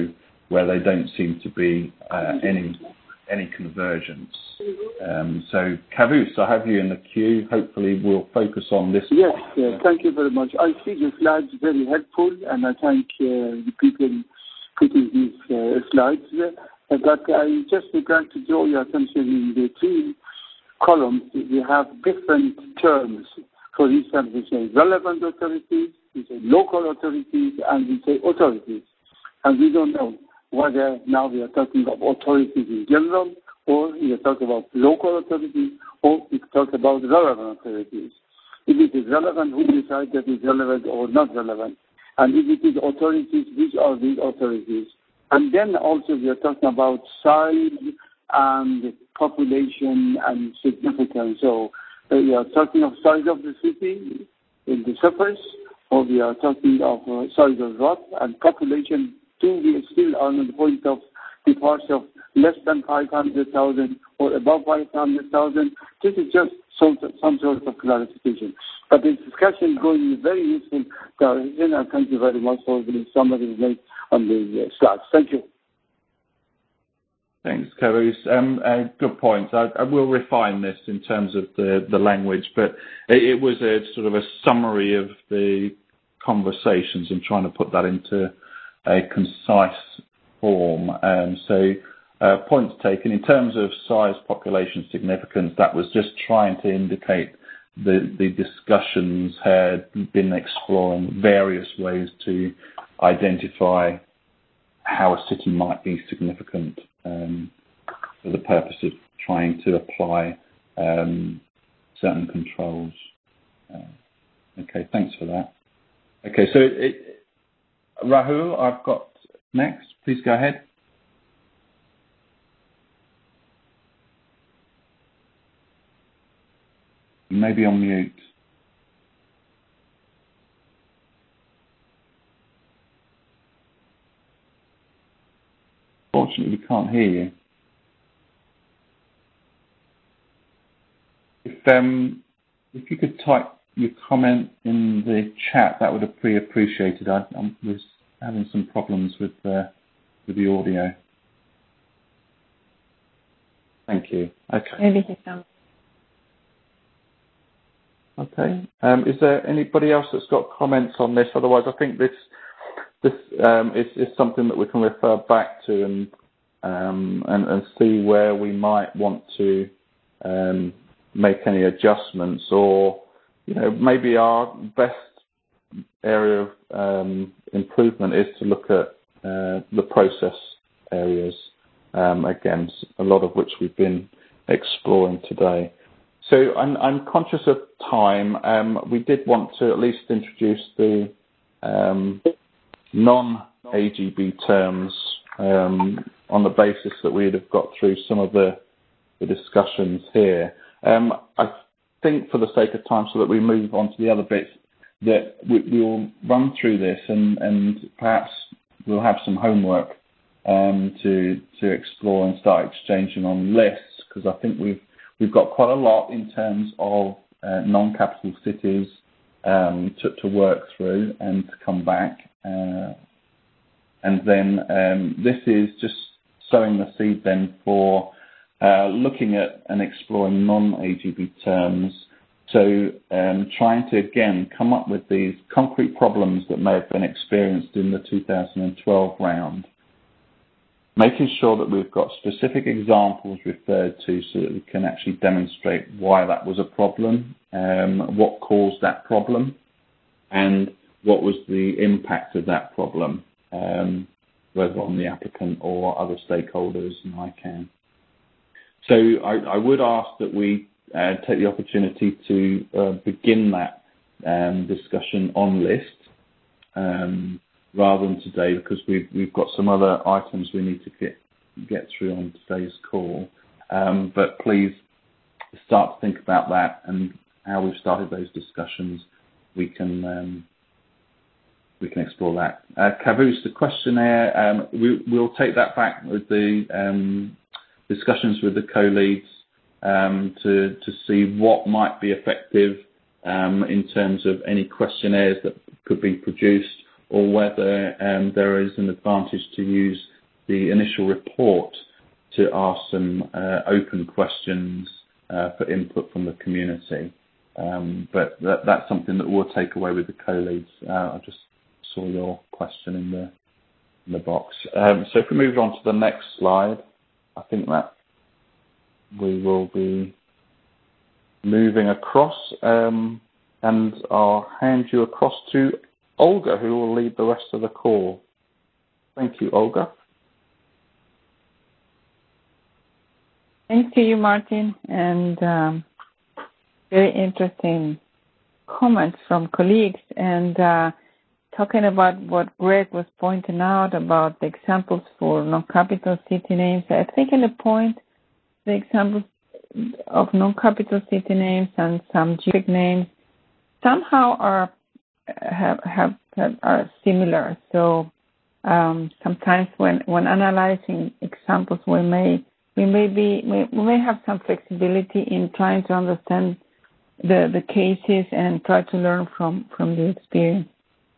where they don't seem to be uh, any any convergence. Um, so, Kavus, I have you in the queue. Hopefully we'll focus on this. Yes, yes, thank you very much. I see the slides very helpful, and I thank uh, the people putting these uh, slides. Uh, but I just would like to draw your attention in the three columns. We have different terms. For instance, we say relevant authorities, we say local authorities, and we say authorities. And we don't know whether now we are talking about authorities in general, or we are talking about local authorities, or we talk about relevant authorities. If it is relevant, who decides that it's relevant or not relevant? And if it is authorities, which are these authorities? And then also we are talking about size and population and significance. So uh, we are talking of size of the city in the surface, or we are talking of uh, size of what, and population. Two, we are still on the point of departure of less than five hundred thousand or above five hundred thousand. This is just some, some sort of clarification. But the discussion is going in very useful direction, and thank you very much for the summary made on the uh, slides. Thank you. Thanks, Kavus. Um, uh, good point. I, I will refine this in terms of the, the language, but it, it was a sort of a summary of the conversations and trying to put that into a concise form. Um, so uh, points taken. In terms of size, population, significance, that was just trying to indicate the, the discussions had been exploring various ways to identify how a city might be significant um, for the purpose of trying to apply um, certain controls. Uh, okay, thanks for that. Okay, so it, it, Rahul, I've got next. Please go ahead. You may be on mute. Fortunately, we can't hear you. If um, if you could type your comment in the chat, that would be appreciated. I, I was having some problems with uh, with the audio. Thank you. Okay. Maybe he can. Okay. Um, is there anybody else that's got comments on this? Otherwise, I think this this um, is, is something that we can refer back to and um, and, and see where we might want to um, make any adjustments, or you know, maybe our best area of um, improvement is to look at uh, the process areas. Um, again, a lot of which we've been exploring today. So I'm, I'm conscious of time. Um, we did want to at least introduce the um, non-A G B terms um, on the basis that we'd have got through some of the, the discussions here. Um, I think for the sake of time, so that we move on to the other bits, that we, we'll run through this and, and perhaps we'll have some homework um, to to explore and start exchanging on lists, because I think we've we've got quite a lot in terms of uh, non-capital cities um, to, to work through and to come back. Uh, and then um, this is just sowing the seed then for uh, looking at and exploring non-A G B terms. So um, trying to, again, come up with these concrete problems that may have been experienced in the two thousand twelve round, making sure that we've got specific examples referred to so that we can actually demonstrate why that was a problem, um, what caused that problem, and what was the impact of that problem, um, whether on the applicant or other stakeholders and I CAN. So I, I would ask that we uh, take the opportunity to uh, begin that um, discussion on list um, rather than today, because we've we've got some other items we need to get get through on today's call. Um, but please start to think about that and how we've started those discussions. We can um, we can explore that. Uh, Kavus, the questionnaire, um, we, we'll take that back with the um, discussions with the co-leads um, to to see what might be effective um, in terms of any questionnaires that could be produced, or whether um, there is an advantage to use the initial report to ask some uh, open questions uh, for input from the community. Um, but that, that's something that we'll take away with the co-leads. Uh, I just saw your question in the in the box. Um, so if we move on to the next slide, I think that we will be moving across, um, and I'll hand you across to Olga, who will lead the rest of the call. Thank you, Olga. Thanks to you, Martin, and um, very interesting comments from colleagues. And uh, talking about what Greg was pointing out about the examples for non-capital city names, I've taken a point, the examples of non-capital city names and some geographic names somehow are have, have, have are similar. So um, sometimes when, when analyzing examples, we may we may be we, we may have some flexibility in trying to understand the the cases and try to learn from, from the experience.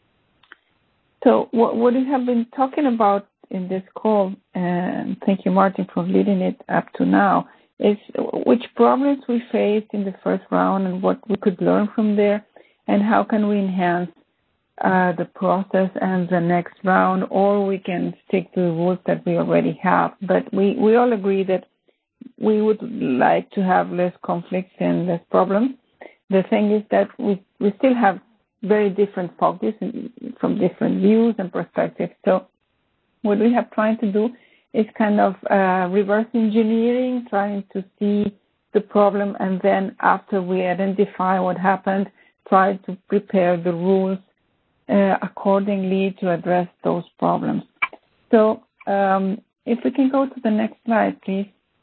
So what, what we have been talking about in this call, and thank you, Martin, for leading it up to now, is which problems we faced in the first round and what we could learn from there, and how can we enhance uh, the process and the next round, or we can stick to the rules that we already have. But we, we all agree that we would like to have less conflicts and less problems. The thing is that we, we still have very different focus from different views and perspectives. So what we have tried to do is kind of uh, reverse engineering, trying to see the problem, and then after we identify what happened, try to prepare the rules uh, accordingly to address those problems. So um, if we can go to the next slide, please.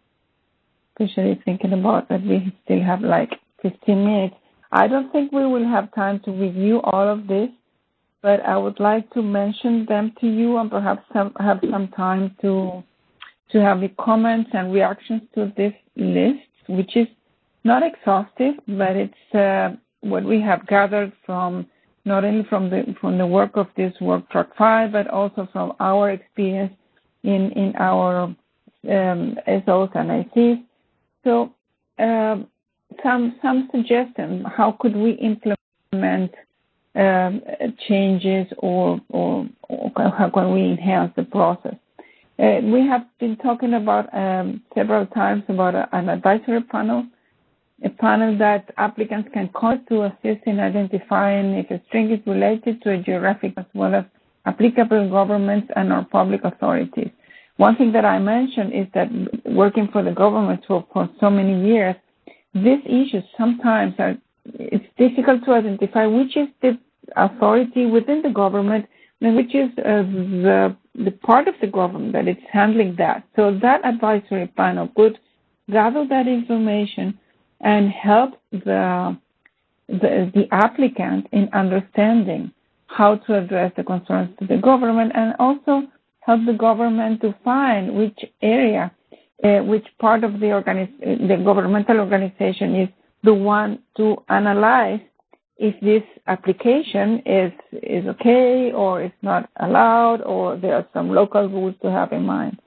Especially thinking about that we still have like fifteen minutes. I don't think we will have time to review all of this, but I would like to mention them to you and perhaps some, have some time to to have the comments and reactions to this list, which is not exhaustive, but it's uh, what we have gathered from not only from the from the work of this work track five, but also from our experience in in our um, S Os and I Cs. So um, some some suggestions. How could we implement um, changes, or, or or how can we enhance the process? Uh, we have been talking about um, several times about a, an advisory panel, a panel that applicants can call to assist in identifying if a string is related to a geographic as well as applicable governments and or public authorities. One thing that I mentioned is that working for the government for, for so many years, these issues sometimes are, it's difficult to identify which is the authority within the government and which is uh, the the part of the government that is handling that. So that advisory panel could gather that information and help the, the the applicant in understanding how to address the concerns to the government, and also help the government to find which area, uh, which part of the organiz- the governmental organization is the one to analyze if this application is is okay or is not allowed, or there are some local rules to have in mind.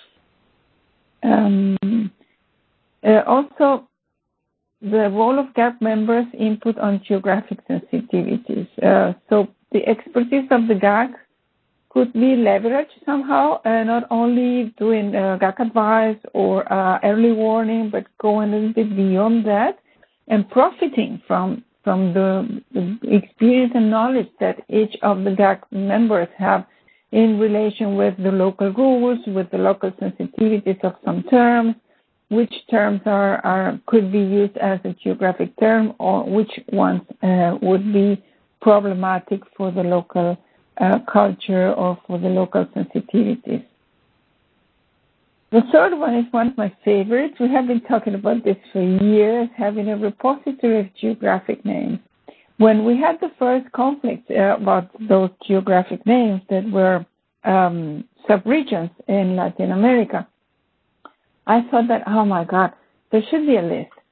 Um, uh, also, the role of G A C members' input on geographic sensitivities. Uh, so the expertise of the G A C could be leveraged somehow, uh, not only doing uh, G A C advice or uh, early warning, but going a little bit beyond that and profiting from from the, the experience and knowledge that each of the G A C members have in relation with the local rules, with the local sensitivities of some terms, which terms are, are could be used as a geographic term, or which ones uh, would be problematic for the local uh, culture or for the local sensitivities. The third one is one of my favorites. We have been talking about this for years, having a repository of geographic names. When we had the first conflict uh, about those geographic names that were um, subregions in Latin America, I thought that, oh my God, there should be a list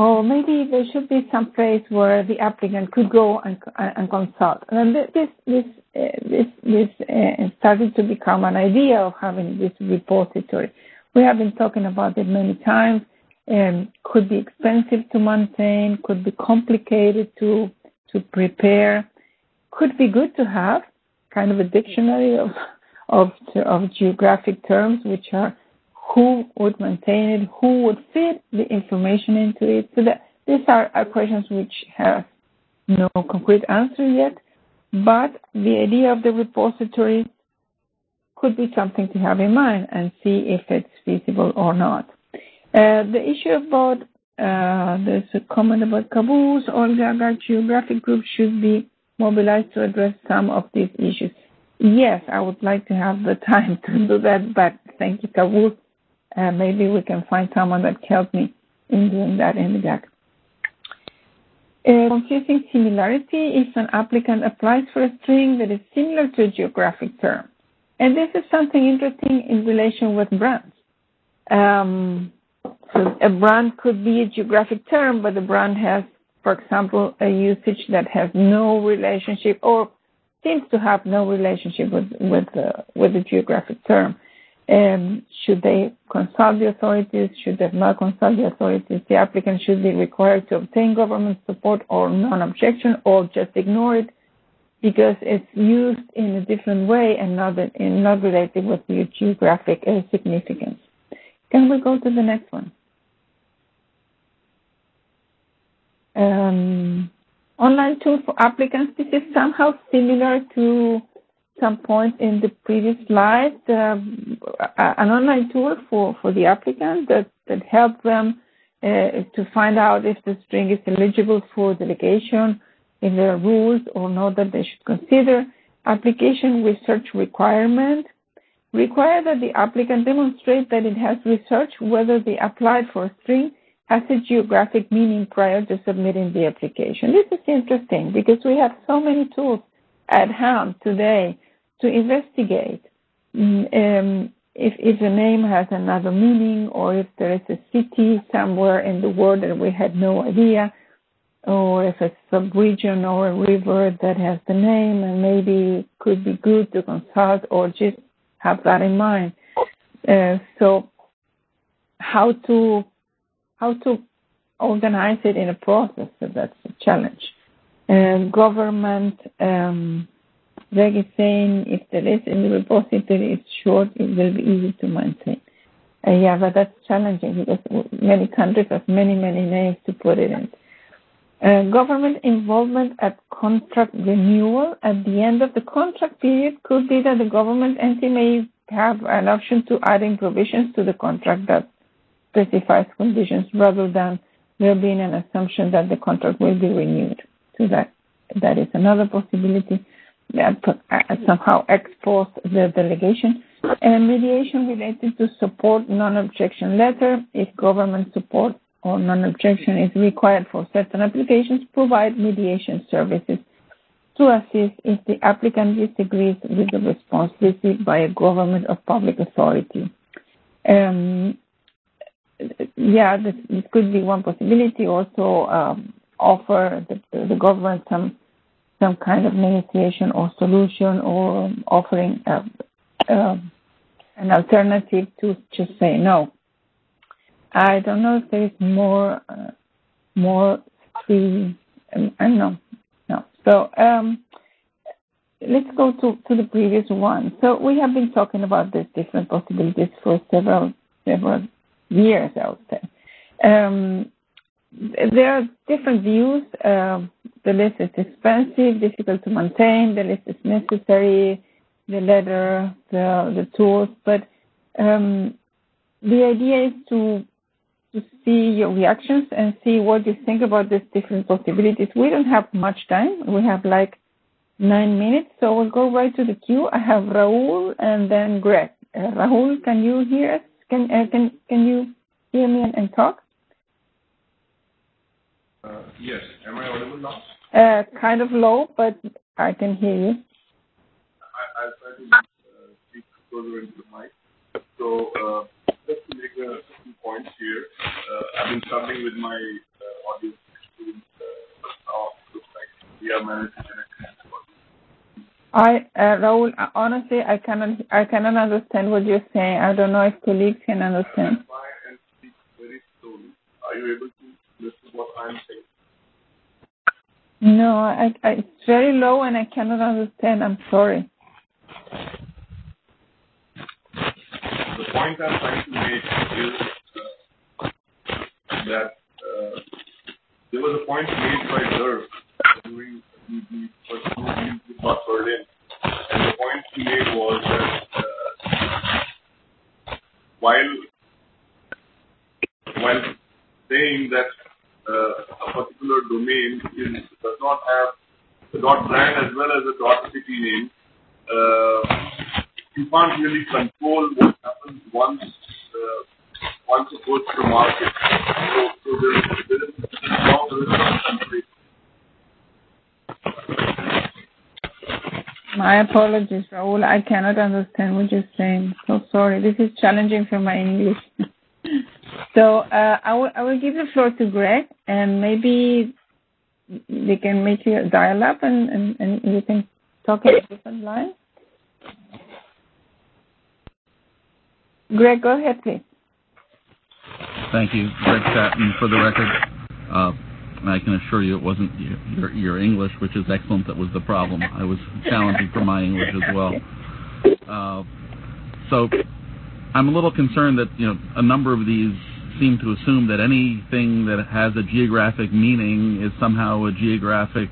or maybe there should be some place where the applicant could go and, and consult. And this this uh, this this uh, started to become an idea of having this repository. We have been talking about it many times. Um, could be expensive to maintain, could be complicated to to prepare, could be good to have kind of a dictionary of of, of geographic terms, which are who would maintain it, who would fit the information into it. So that these are, are questions which have no concrete answer yet, but the idea of the repository could be something to have in mind and see if it's feasible or not. Uh, the issue about, uh, there's a comment about caboose, all the geographic groups should be mobilized to address some of these issues. Yes, I would like to have the time to do that, but thank you, caboose. Uh, maybe we can find someone that can help me in doing that in the G A C. Uh, confusing similarity if an applicant applies for a string that is similar to a geographic term. And this is something interesting in relation with brands. Um, so a brand could be a geographic term, but the brand has, for example, a usage that has no relationship or seems to have no relationship with with, uh, with the geographic term. Um, should they consult the authorities? Should they not consult the authorities? The applicant should be required to obtain government support or non-objection, or just ignore it because it's used in a different way and not, in, not related with the geographic uh, significance. Can we go to the next one? Um, online tool for applicants. This is somehow similar to some point in the previous slide, uh, an online tool for, for the applicant that, that helps them uh, to find out if the string is eligible for delegation, if there are rules or not that they should consider. Application research requirement. Require that the applicant demonstrate that it has researched whether the applied for a string has a geographic meaning prior to submitting the application. This is interesting because we have so many tools at hand today to investigate um, if, if a name has another meaning or if there is a city somewhere in the world that we had no idea, or if it's a sub-region or a river that has the name and maybe could be good to consult or just have that in mind. Uh, so how to how to organize it in a process, so that's a challenge. And government um, Reg is saying if there is in the repository, it's short, it will be easy to maintain. Uh, yeah, but that's challenging because many countries have many, many names to put it in. Uh, government involvement at contract renewal. At the end of the contract period, could be that the government entity may have an option to add in provisions to the contract that specifies conditions rather than there being an assumption that the contract will be renewed. So that that is another possibility. That uh, somehow expose the delegation. And mediation related to support non-objection letter. If government support or non-objection is required for certain applications, provide mediation services to assist if the applicant disagrees with the response received by a government or public authority. Um, yeah, this, this could be one possibility. Also, um, offer the, the government some some kind of negotiation or solution, or offering uh, uh, an alternative to just say no. I don't know if there is more, uh, more three. Um, I don't know. No. So um, let's go to, to the previous one. So we have been talking about these different possibilities for several several years, I would say. Um, there are different views. Uh, the list is expensive, difficult to maintain. The list is necessary. The letter, the the tools, but um, the idea is to to see your reactions and see what you think about these different possibilities. We don't have much time. We have like nine minutes, so we'll go right to the queue. I have Raul and then Greg. Uh, Raul, can you hear us? Can uh, can can you hear me and, and talk? Uh, yes. Am I audible now? Uh, kind of low, but I can hear you. I, I'll try to uh, speak closer into the mic. So, uh, just to make a few points here, uh, I've been struggling with my uh, are managing an exchange. I, uh, Raul, honestly, I cannot, I cannot understand what you're saying. I don't know if colleagues can understand. Try and speak very slowly. Are you able to listen to what I'm saying? No, I, I, it's very low and I cannot understand. I'm sorry. The point I'm trying to make is uh, that uh, there was a point made by Dirk during the, the first two meetings with Mark Berlin. And the point he made was that uh, while, while saying that uh, a particular domain is, does not have the .brand as well as a .city name, uh, you can't really control what happens once uh, once it goes to the market. So, so there is there is a strong risk of control. My apologies, Raul. I cannot understand what you're saying. So sorry. This is challenging for my English. so uh, I will I will give the floor to Greg, and maybe they can make you dial up, and, and, and you can talk at a different line. Greg, go ahead, please. Thank you, Greg Satin, for the record. Uh, I can assure you it wasn't your, your English, which is excellent, that was the problem. I was challenging for my English as well. Uh, so I'm a little concerned that, you know, a number of these seem to assume that anything that has a geographic meaning is somehow a geographic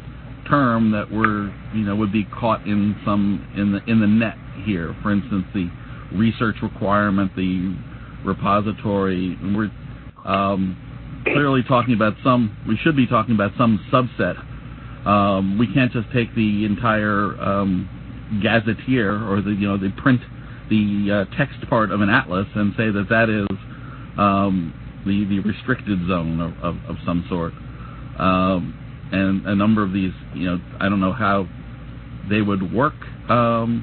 term that we're, you know, would be caught in some in the in the net here. For instance, the research requirement, the repository, and we're um, clearly talking about some, we should be talking about some subset. Um, we can't just take the entire um, gazetteer or the, you know, the print, the uh, text part of an atlas and say that that is um, the, the restricted zone of, of, of some sort. Um, and a number of these, you know, I don't know how they would work um,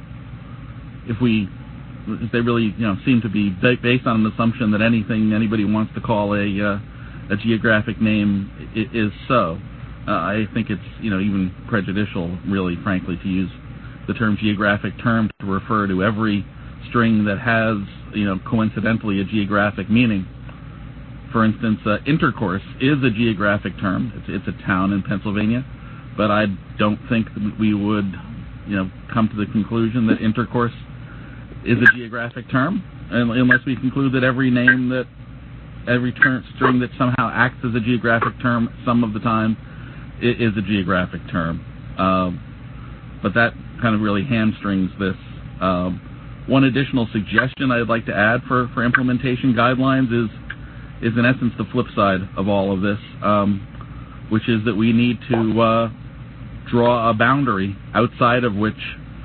if we, if they really, you know, seem to be based on an assumption that anything anybody wants to call a uh, a geographic name is so. Uh, I think it's, you know, even prejudicial, really, frankly, to use the term geographic term to refer to every string that has, you know, coincidentally a geographic meaning. For instance, uh, intercourse is a geographic term. It's, it's a town in Pennsylvania, but I don't think that we would, you know, come to the conclusion that intercourse is a geographic term, unless we conclude that every name that, every term, string that somehow acts as a geographic term some of the time is a geographic term. Um, but that kind of really hamstrings this. Um, one additional suggestion I'd like to add for, for implementation guidelines is, is in essence the flip side of all of this, um, which is that we need to uh, draw a boundary outside of which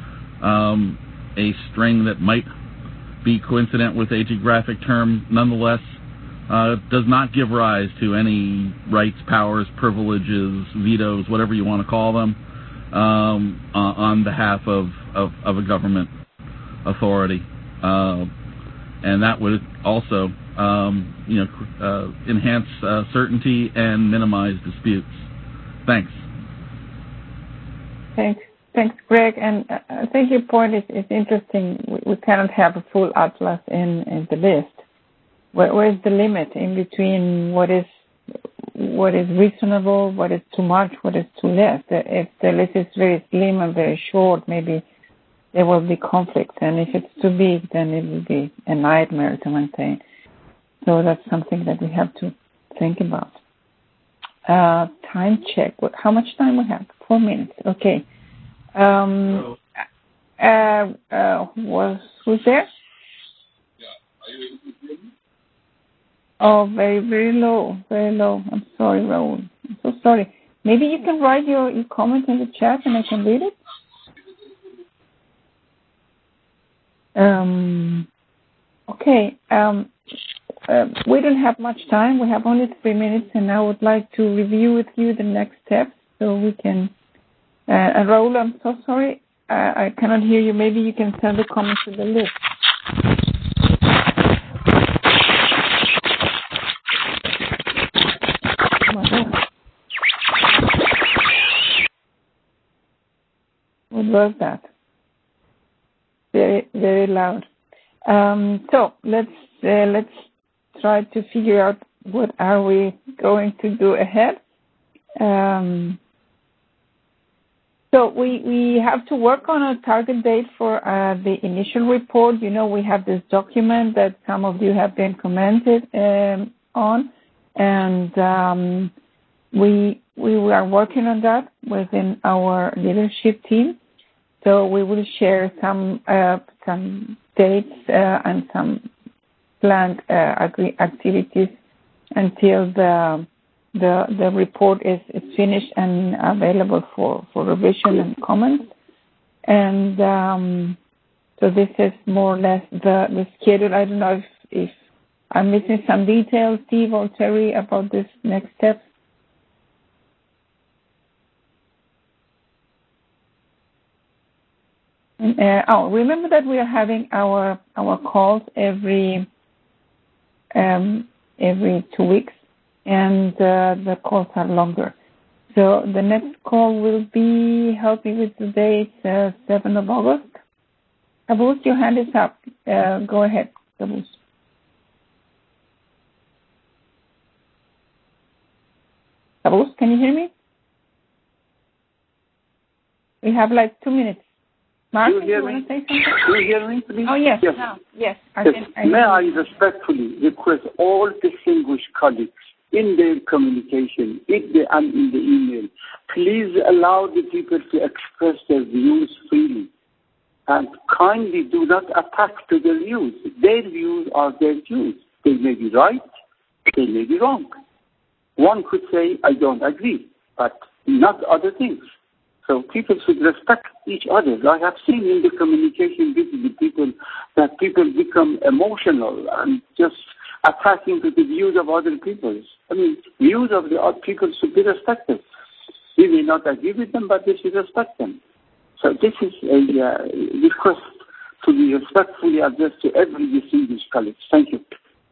um, a string that might be coincident with a geographic term nonetheless uh, does not give rise to any rights, powers, privileges, vetoes, whatever you want to call them, um, uh, on behalf of, of, of a government authority. Uh, and that would also um, you know, uh, enhance uh, certainty and minimize disputes. Thanks. Thanks. Thanks, Greg. And I think your point is, is interesting. We, we cannot have a full atlas in, in the list. Where, where is the limit in between what is what is reasonable, what is too much, what is too less? If the list is very slim and very short, maybe there will be conflicts. And if it's too big, then it will be a nightmare to maintain. So that's something that we have to think about. Uh, time check. What, how much time we have? Four minutes. Okay. Um, uh, uh, was who's there? Yeah. Are you able to hear me? Oh, very, very low, very low. I'm sorry, Raul. I'm so sorry. Maybe you can write your, your comment in the chat and I can read it. Um. Okay. Um. Uh, we don't have much time. We have only three minutes, and I would like to review with you the next steps so we can. Uh, and Raul, I'm so sorry. Uh, I cannot hear you. Maybe you can send the comments to the list. was that? Very, very loud. Um, so let's uh, let's try to figure out what are we going to do ahead. Um, so we we have to work on a target date for uh, the initial report. You know, we have this document that some of you have been commented um, on, and um, we we are working on that within our leadership team. So we will share some uh, some dates uh, and some planned uh, activities until the the the report is, is finished and available for, for revision and comments. And um, so this is more or less the, the schedule. I don't know if, if I'm missing some details, Steve or Terry, about this next step. Uh, oh, remember that we are having our our calls every um, every two weeks, and uh, the calls are longer. So the next call will be, help me with the date, uh, seventh of August. Caboose, your hand is up. Uh, go ahead, Caboose. Caboose, can you hear me? We have like two minutes. Martin, do you, you want to say something? Do you hear me, please? Oh, yes. Yes. No. Yes. I yes. Can, I May I respectfully request all distinguished colleagues in their communication, in the, and in the email, please allow the people to express their views freely. And kindly do not attack to their views. Their views are their views. They may be right, they may be wrong. One could say, I don't agree, but not other things. So people should respect each other. I have seen in the communication with people that people become emotional and just attacking to the views of other people. I mean, views of the other people should be respected. We may not agree with them, but we should respect them. So this is a uh, request to be respectfully addressed to every distinguished colleague. Thank you.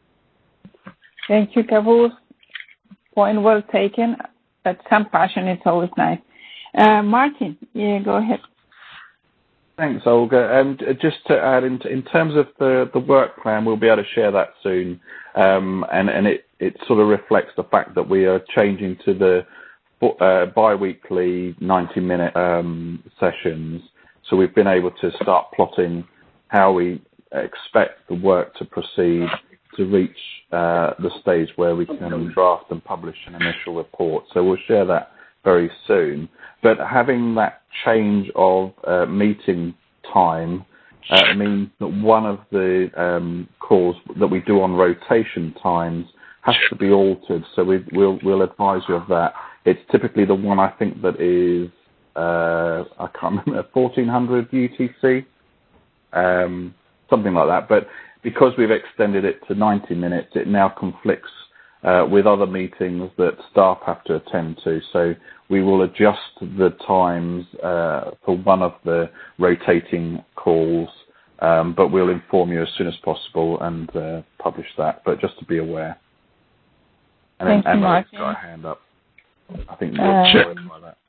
Thank you, Caboose. Point well taken, but some passion is always nice. Uh, Martin, yeah, go ahead. Thanks, Olga. And um, just to add, in, in terms of the, the work plan, we'll be able to share that soon. Um, and and it, it sort of reflects the fact that we are changing to the uh, bi-weekly ninety-minute um, sessions. So we've been able to start plotting how we expect the work to proceed to reach uh, the stage where we can draft and publish an initial report. So we'll share that very soon. But having that change of uh, meeting time uh, means that one of the um, calls that we do on rotation times has to be altered. So we, we'll, we'll advise you of that. It's typically the one I think that is, uh, I can't remember, fourteen hundred U T C, um, something like that. But because we've extended it to ninety minutes, it now conflicts Uh, with other meetings that staff have to attend to. So we will adjust the times uh, for one of the rotating calls, um, but we'll inform you as soon as possible and uh, publish that. But just to be aware. And Thank then you, Emily's Martin. got a hand up. I think Uh, we'll check like that.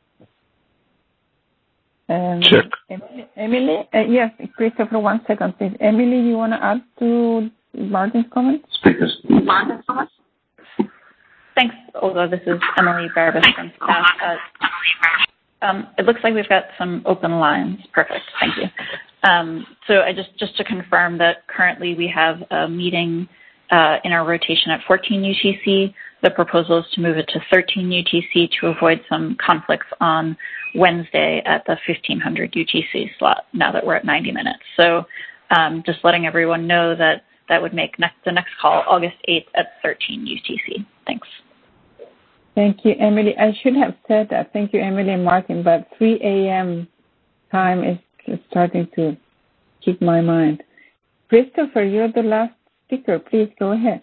Um, Check. Emily, Emily uh, yes, Christopher, one second, please. Emily, you want to add to Martin's comments? Speakers. Martin's comments? Thanks, Olga. This is Emily Barbas from staff. Uh, um, it looks like we've got some open lines. Perfect. Thank you. Um, so I just, just to confirm that currently we have a meeting uh, in our rotation at fourteen U T C. The proposal is to move it to thirteen U T C to avoid some conflicts on Wednesday at the fifteen hundred U T C slot now that we're at ninety minutes. So um, just letting everyone know that that would make next, the next call August eighth at thirteen U T C. Thanks. Thank you, Emily. I should have said that. Thank you, Emily and Martin, but three a.m. time is starting to keep my mind. Christopher, you're the last speaker. Please go ahead.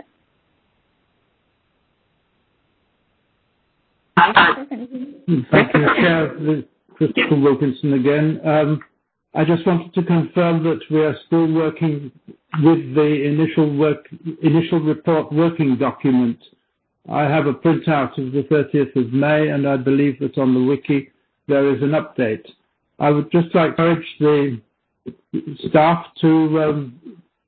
Thank you, Chair. Christopher Wilkinson again. Um, I just wanted to confirm that we are still working with the initial work, initial report working document. I have a printout of the thirtieth of May, and I believe that on the wiki there is an update. I would just like to urge the staff to um,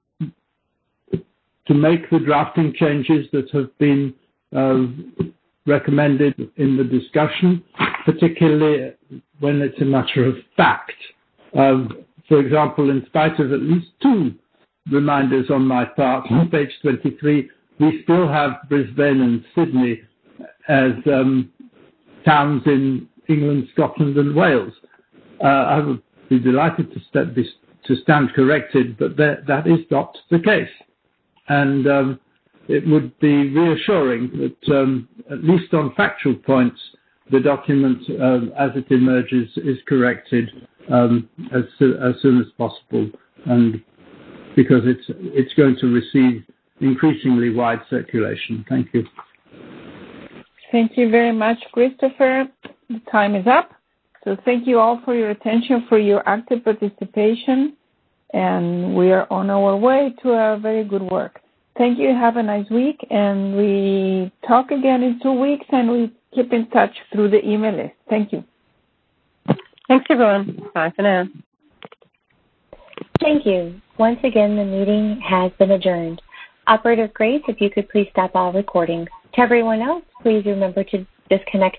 to make the drafting changes that have been uh, recommended in the discussion, particularly when it's a matter of fact. Um, for example, in spite of at least two reminders on my part, on page twenty-three, we still have Brisbane and Sydney as um, towns in England, Scotland and Wales. Uh, I would be delighted to, st- be, to stand corrected, but that, that is not the case. And um, it would be reassuring that, um, at least on factual points, the document, um, as it emerges, is corrected um, as, as soon as possible, and because it's it's going to receive increasingly wide circulation. Thank you. Thank you very much, Christopher. The time is up. So thank you all for your attention, for your active participation, and we are on our way to a very good work. Thank you. Have a nice week, and we talk again in two weeks, and we keep in touch through the email list. Thank you. Thanks, everyone. Bye for now. Thank you. Once again, the meeting has been adjourned. Operator Grace, if you could please stop all recordings. To everyone else, please remember to disconnect